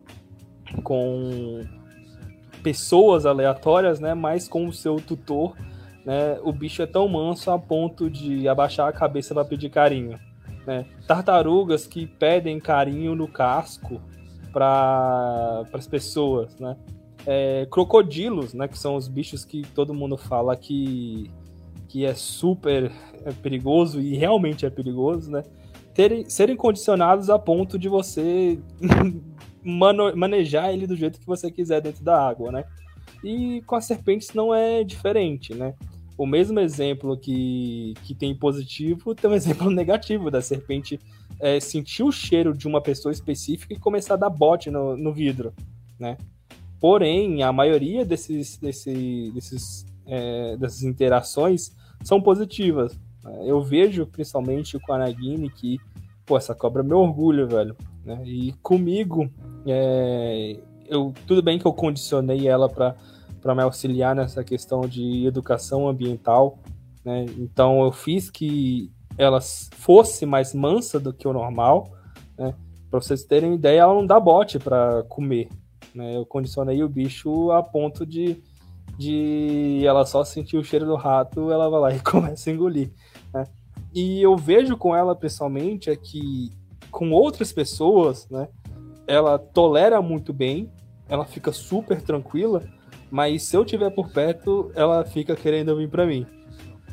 com pessoas aleatórias, né, mas com o seu tutor, né, o bicho é tão manso a ponto de abaixar a cabeça para pedir carinho, né? Tartarugas que pedem carinho no casco para as pessoas, né? É, crocodilos, né, que são os bichos que todo mundo fala que, que é super perigoso, e realmente é perigoso, né? Terem, serem condicionados a ponto de você mano, manejar ele do jeito que você quiser dentro da água, né? E com as serpentes não é diferente, né? O mesmo exemplo que, que tem positivo, tem um exemplo negativo da serpente é, sentir o cheiro de uma pessoa específica e começar a dar bote no, no vidro, né? Porém, a maioria desses, desse, desses, é, dessas interações são positivas. Eu vejo, principalmente com a Nagini, que, pô, essa cobra é meu orgulho, velho, né? E comigo, é, eu, tudo bem que eu condicionei ela para para me auxiliar nessa questão de educação ambiental, né? Então eu fiz que ela fosse mais mansa do que o normal, né? Para vocês terem ideia, ela não dá bote para comer, né? Eu condicionei o bicho a ponto de, de ela só sentir o cheiro do rato, ela vai lá e começa a engolir, né? E eu vejo com ela, pessoalmente, é que com outras pessoas, né, ela tolera muito bem, ela fica super tranquila, mas se eu estiver por perto, ela fica querendo vir para mim,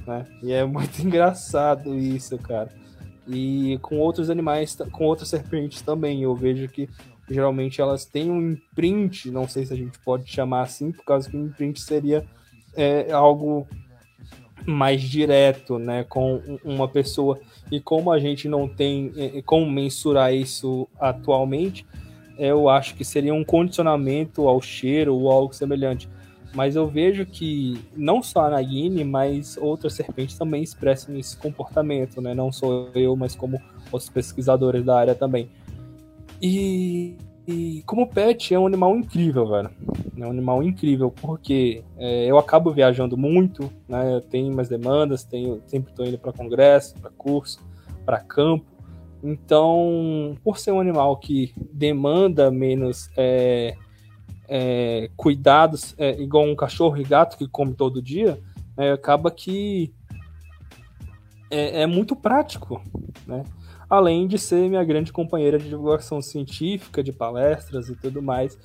né? E é muito engraçado isso, cara. E com outros animais, com outras serpentes também, eu vejo que geralmente elas têm um imprint, não sei se a gente pode chamar assim, por causa que o imprint seria é, algo mais direto, né, com uma pessoa. E como a gente não tem é, como mensurar isso atualmente, eu acho que seria um condicionamento ao cheiro ou algo semelhante. Mas eu vejo que não só a Nagini, mas outras serpentes também expressam esse comportamento, né? Não só eu, mas como os pesquisadores da área também. E, e como pet é um animal incrível, velho. É um animal incrível, porque é, eu acabo viajando muito, né? Eu tenho mais demandas, tenho, sempre estou indo para congresso, para curso, para campo. Então, por ser um animal que demanda menos... É, É, cuidados, é, igual um cachorro e gato que come todo dia, é, acaba que é, é muito prático, né? Além de ser minha grande companheira de divulgação científica, de palestras e tudo mais.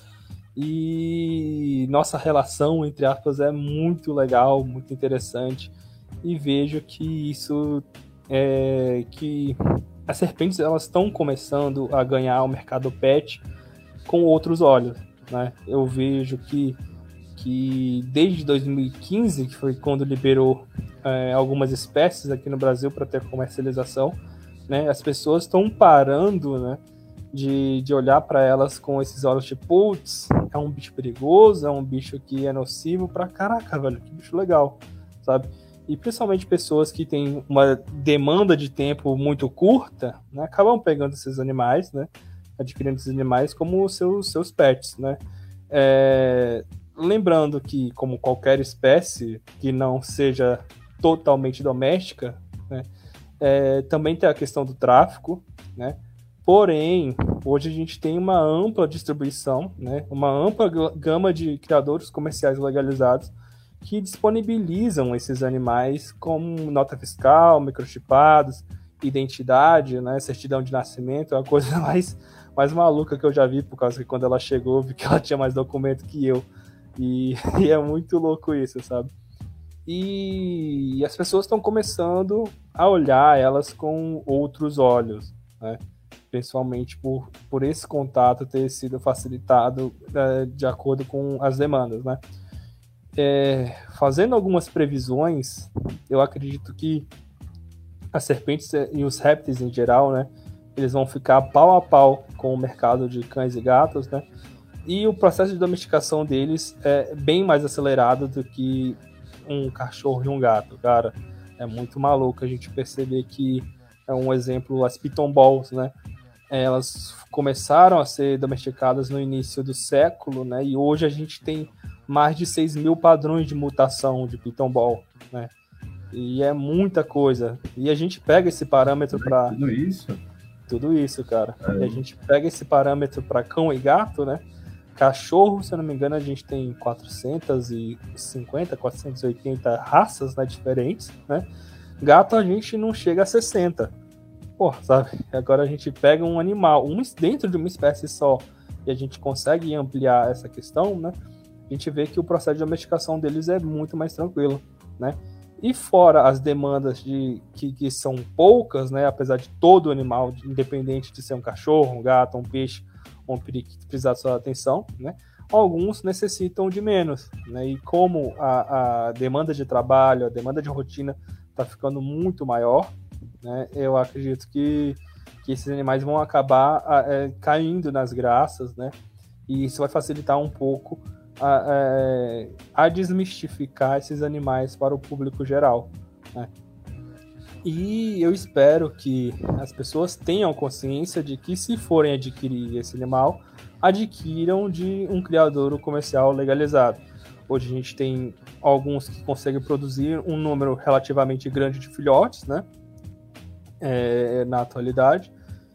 E nossa relação, entre aspas, é muito legal, muito interessante, e vejo que isso é que as serpentes elas estão começando a ganhar o mercado pet com outros olhos. Né? Eu vejo que, que desde dois mil e quinze, que foi quando liberou é, algumas espécies aqui no Brasil para ter comercialização, né? As pessoas estão parando, né, de, de olhar para elas com esses olhos de putz, é um bicho perigoso, é um bicho que é nocivo para caraca, velho, que bicho legal, sabe? E principalmente pessoas que têm uma demanda de tempo muito curta, né, acabam pegando esses animais, né? Adquirindo esses animais como seus, seus pets, né? É, lembrando que, como qualquer espécie que não seja totalmente doméstica, né, é, também tem a questão do tráfico, né? Porém, hoje a gente tem uma ampla distribuição, né? Uma ampla gama de criadores comerciais legalizados que disponibilizam esses animais como nota fiscal, microchipados, identidade, né? Certidão de nascimento, é a coisa mais mais maluca que eu já vi, por causa que quando ela chegou, eu vi que ela tinha mais documento que eu. E, e é muito louco isso, sabe? E, e as pessoas estão começando a olhar elas com outros olhos, né? Principalmente por, por esse contato ter sido facilitado é, de acordo com as demandas, né? É, fazendo algumas previsões, eu acredito que as serpentes e os répteis em geral, né, eles vão ficar pau a pau com o mercado de cães e gatos, né? E o processo de domesticação deles é bem mais acelerado do que um cachorro e um gato, cara. É muito maluco a gente perceber que é um exemplo, as Python Balls, né? Elas começaram a ser domesticadas no início do século, né? E hoje a gente tem mais de seis mil padrões de mutação de Python Ball, né? E é muita coisa. E a gente pega esse parâmetro para... Tudo isso? Tudo isso, cara. É. E a gente pega esse parâmetro para cão e gato, né? Cachorro, se eu não me engano, a gente tem quatrocentas e cinquenta, quatrocentas e oitenta raças, né, diferentes, né? Gato a gente não chega a sessenta. Pô, sabe? Agora a gente pega um animal, um, dentro de uma espécie só, e a gente consegue ampliar essa questão, né? A gente vê que o processo de domesticação deles é muito mais tranquilo, né? E fora as demandas de, que, que são poucas, né? Apesar de todo animal, independente de ser um cachorro, um gato, um peixe, um periquito, precisar da sua atenção, né? Alguns necessitam de menos, né? E como a, a demanda de trabalho, a demanda de rotina está ficando muito maior, né? Eu acredito que, que esses animais vão acabar é, caindo nas graças, né? E isso vai facilitar um pouco A, a, a desmistificar esses animais para o público geral, né? E eu espero que as pessoas tenham consciência de que, se forem adquirir esse animal, adquiram de um criador comercial legalizado. Hoje a gente tem alguns que conseguem produzir um número relativamente grande de filhotes, né? É, na atualidade.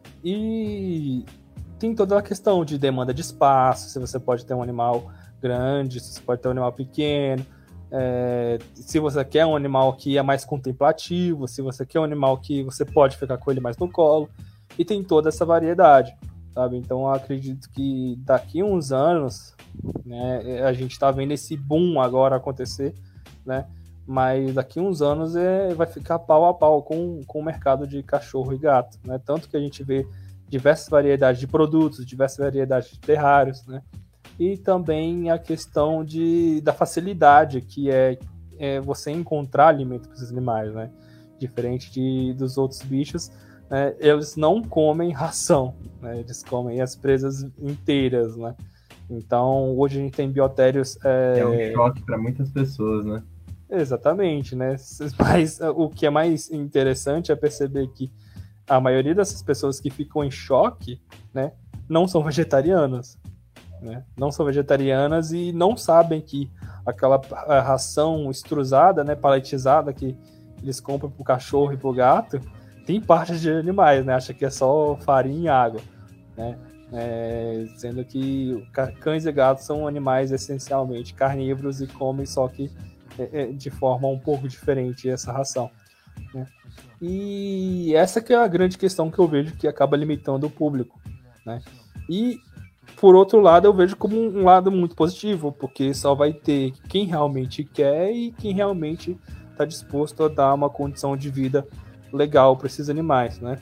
E tem toda a questão de demanda de espaço, se você pode ter um animal grande, se você pode ter um animal pequeno, é, se você quer um animal que é mais contemplativo, se você quer um animal que você pode ficar com ele mais no colo, e tem toda essa variedade, sabe? Então eu acredito que daqui a uns anos, né, a gente está vendo esse boom agora acontecer, né? mas daqui a uns anos é, vai ficar pau a pau com, com o mercado de cachorro e gato, né? Tanto que a gente vê diversas variedades de produtos, diversas variedades de terrários, né? E também a questão de, da facilidade que é, é você encontrar alimento para esses animais, né? Diferente de, dos outros bichos, né? Eles não comem ração, né? Eles comem as presas inteiras, né? Então, hoje a gente tem biotérios... É, é um choque para muitas pessoas, né? Exatamente, né? Mas o que é mais interessante é perceber que a maioria dessas pessoas que ficam em choque, né, não são vegetarianas, né? Não são vegetarianas e não sabem que aquela ração extrusada, né, paletizada que eles compram pro cachorro e pro gato, tem partes de animais, né? Acha que é só farinha e água, né? É, sendo que cães e gatos são animais essencialmente carnívoros e comem só que é, de forma um pouco diferente essa ração, né? E essa que é a grande questão que eu vejo que acaba limitando o público, né? E por outro lado eu vejo como um lado muito positivo, porque só vai ter quem realmente quer e quem realmente está disposto a dar uma condição de vida legal para esses animais, né?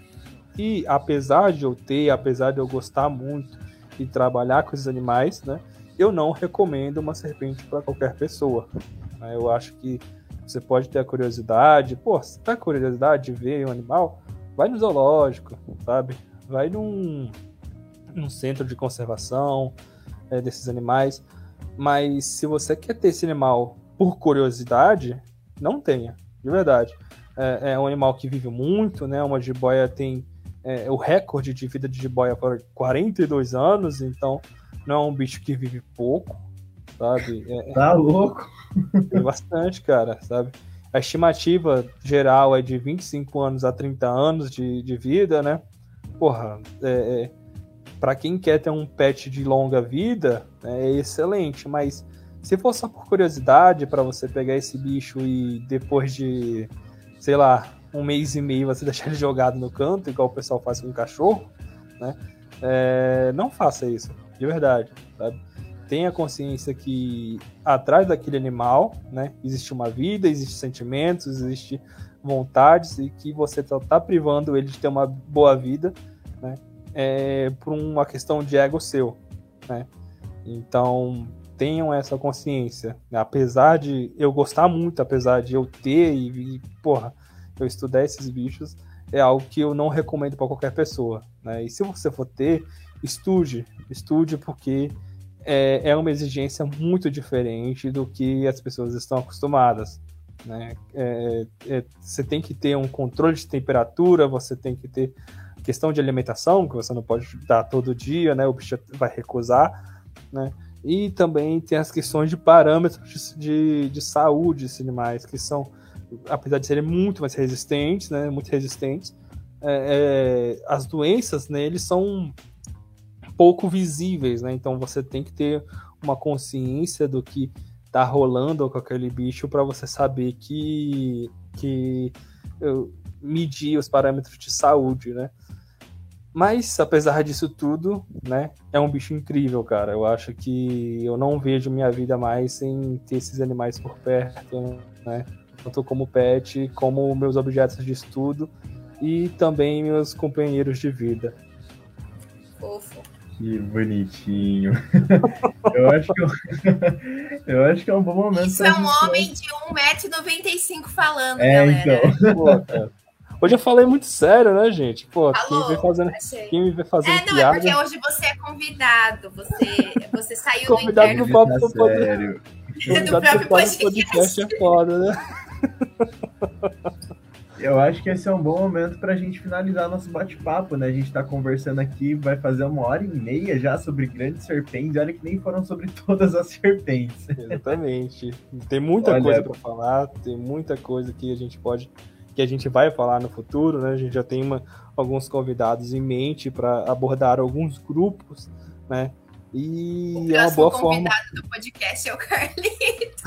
E apesar de eu ter, apesar de eu gostar muito de trabalhar com esses animais, né, eu não recomendo uma serpente para qualquer pessoa. Né? Eu acho que você pode ter a curiosidade, pô, se tá com curiosidade de ver um animal, vai no zoológico, sabe? Vai num, num centro de conservação é, desses animais. Mas se você quer ter esse animal por curiosidade, não tenha, de verdade. É, é um animal que vive muito, né? Uma jiboia tem É, o recorde de vida de jiboia por quarenta e dois anos, então não é um bicho que vive pouco, sabe? É, tá louco? É bastante, cara, sabe? A estimativa geral é de vinte e cinco anos a trinta anos de, de vida, né? Porra, é, é, pra quem quer ter um pet de longa vida, é excelente, mas se for só por curiosidade, para você pegar esse bicho e depois de, sei lá, um mês e meio você deixar ele jogado no canto, igual o pessoal faz com o cachorro, né? É, não faça isso, de verdade, sabe? Tenha consciência que atrás daquele animal, né, existe uma vida, existem sentimentos, existe vontades e que você tá, tá privando ele de ter uma boa vida, né, é, por uma questão de ego seu, né? Então, tenham essa consciência. Apesar de eu gostar muito, apesar de eu ter e, e porra, eu estudar esses bichos, é algo que eu não recomendo para qualquer pessoa, né? E se você for ter, estude, estude porque é, é uma exigência muito diferente do que as pessoas estão acostumadas, né? É, é, você tem que ter um controle de temperatura, você tem que ter questão de alimentação, que você não pode dar todo dia, né? O bicho vai recusar, né? E também tem as questões de parâmetros de, de, de saúde desses animais, que são, apesar de serem muito mais resistentes, né, muito resistentes, é, é, as doenças neles são pouco visíveis, né? Então você tem que ter uma consciência do que tá rolando com aquele bicho para você saber que, que eu, medir os parâmetros de saúde, né? Mas, apesar disso tudo, né, é um bicho incrível, cara. Eu acho que eu não vejo minha vida mais sem ter esses animais por perto, né? Tanto como pet, como meus objetos de estudo e também meus companheiros de vida. Fofo. Que bonitinho. eu, acho que eu... eu acho que é um bom momento. Isso é um gente... homem de um metro e noventa e cinco falando, é, galera. Então. Pô, cara. Hoje eu falei muito sério, né, gente? Pô, Falou, quem vem fazendo, quem me vê fazendo é, não, piada... é porque hoje você é convidado. Você, você saiu convidado do interno. Do próprio tá sério. Do próprio podcast. podcast é foda, né? Eu acho que esse é um bom momento para a gente finalizar nosso bate-papo, né? A gente está conversando aqui, vai fazer uma hora e meia já sobre grandes serpentes, e olha que nem foram sobre todas as serpentes. Exatamente. Tem muita olha, coisa para falar, tem muita coisa que a gente pode, que a gente vai falar no futuro, né? A gente já tem uma, alguns convidados em mente para abordar alguns grupos, né? E o é uma boa forma. O convidado do podcast é o Carlito.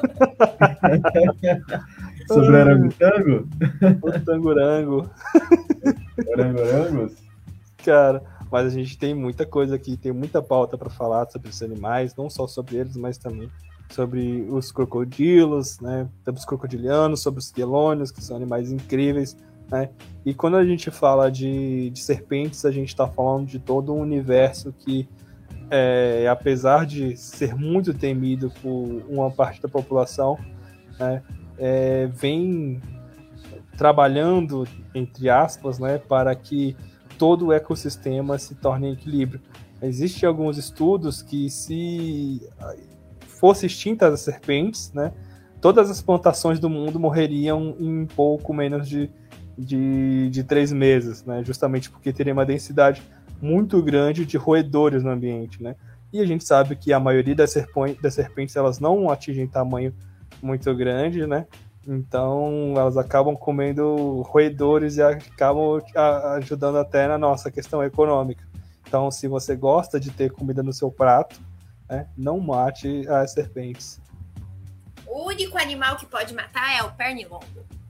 Sobre orangotango? O tangorango. Orangorangos? Cara, mas a gente tem muita coisa aqui, tem muita pauta para falar sobre os animais, não só sobre eles, mas também sobre os crocodilos, né, sobre os crocodilianos, sobre os quelônios, que são animais incríveis, né, e quando a gente fala de, de serpentes, a gente está falando de todo um universo que, é, apesar de ser muito temido por uma parte da população, né, é, vem trabalhando, entre aspas, né, para que todo o ecossistema se torne em equilíbrio. Existem alguns estudos que, se fosse extintas as serpentes, né, todas as plantações do mundo morreriam em pouco menos de, de, de três meses, né, justamente porque teria uma densidade muito grande de roedores no ambiente, né, e a gente sabe que a maioria das, serpões, das serpentes elas não atingem tamanho muito grande, né, então elas acabam comendo roedores e acabam ajudando até na nossa questão econômica. Então, se você gosta de ter comida no seu prato, né, não mate as serpentes. O único animal que pode matar é o pernilongo.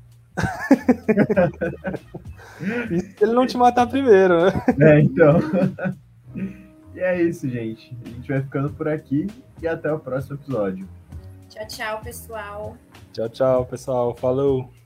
E se ele não te matar primeiro, né? É, então. E é isso, gente. A gente vai ficando por aqui e até o próximo episódio. Tchau, tchau, pessoal. Tchau, tchau, pessoal. Falou!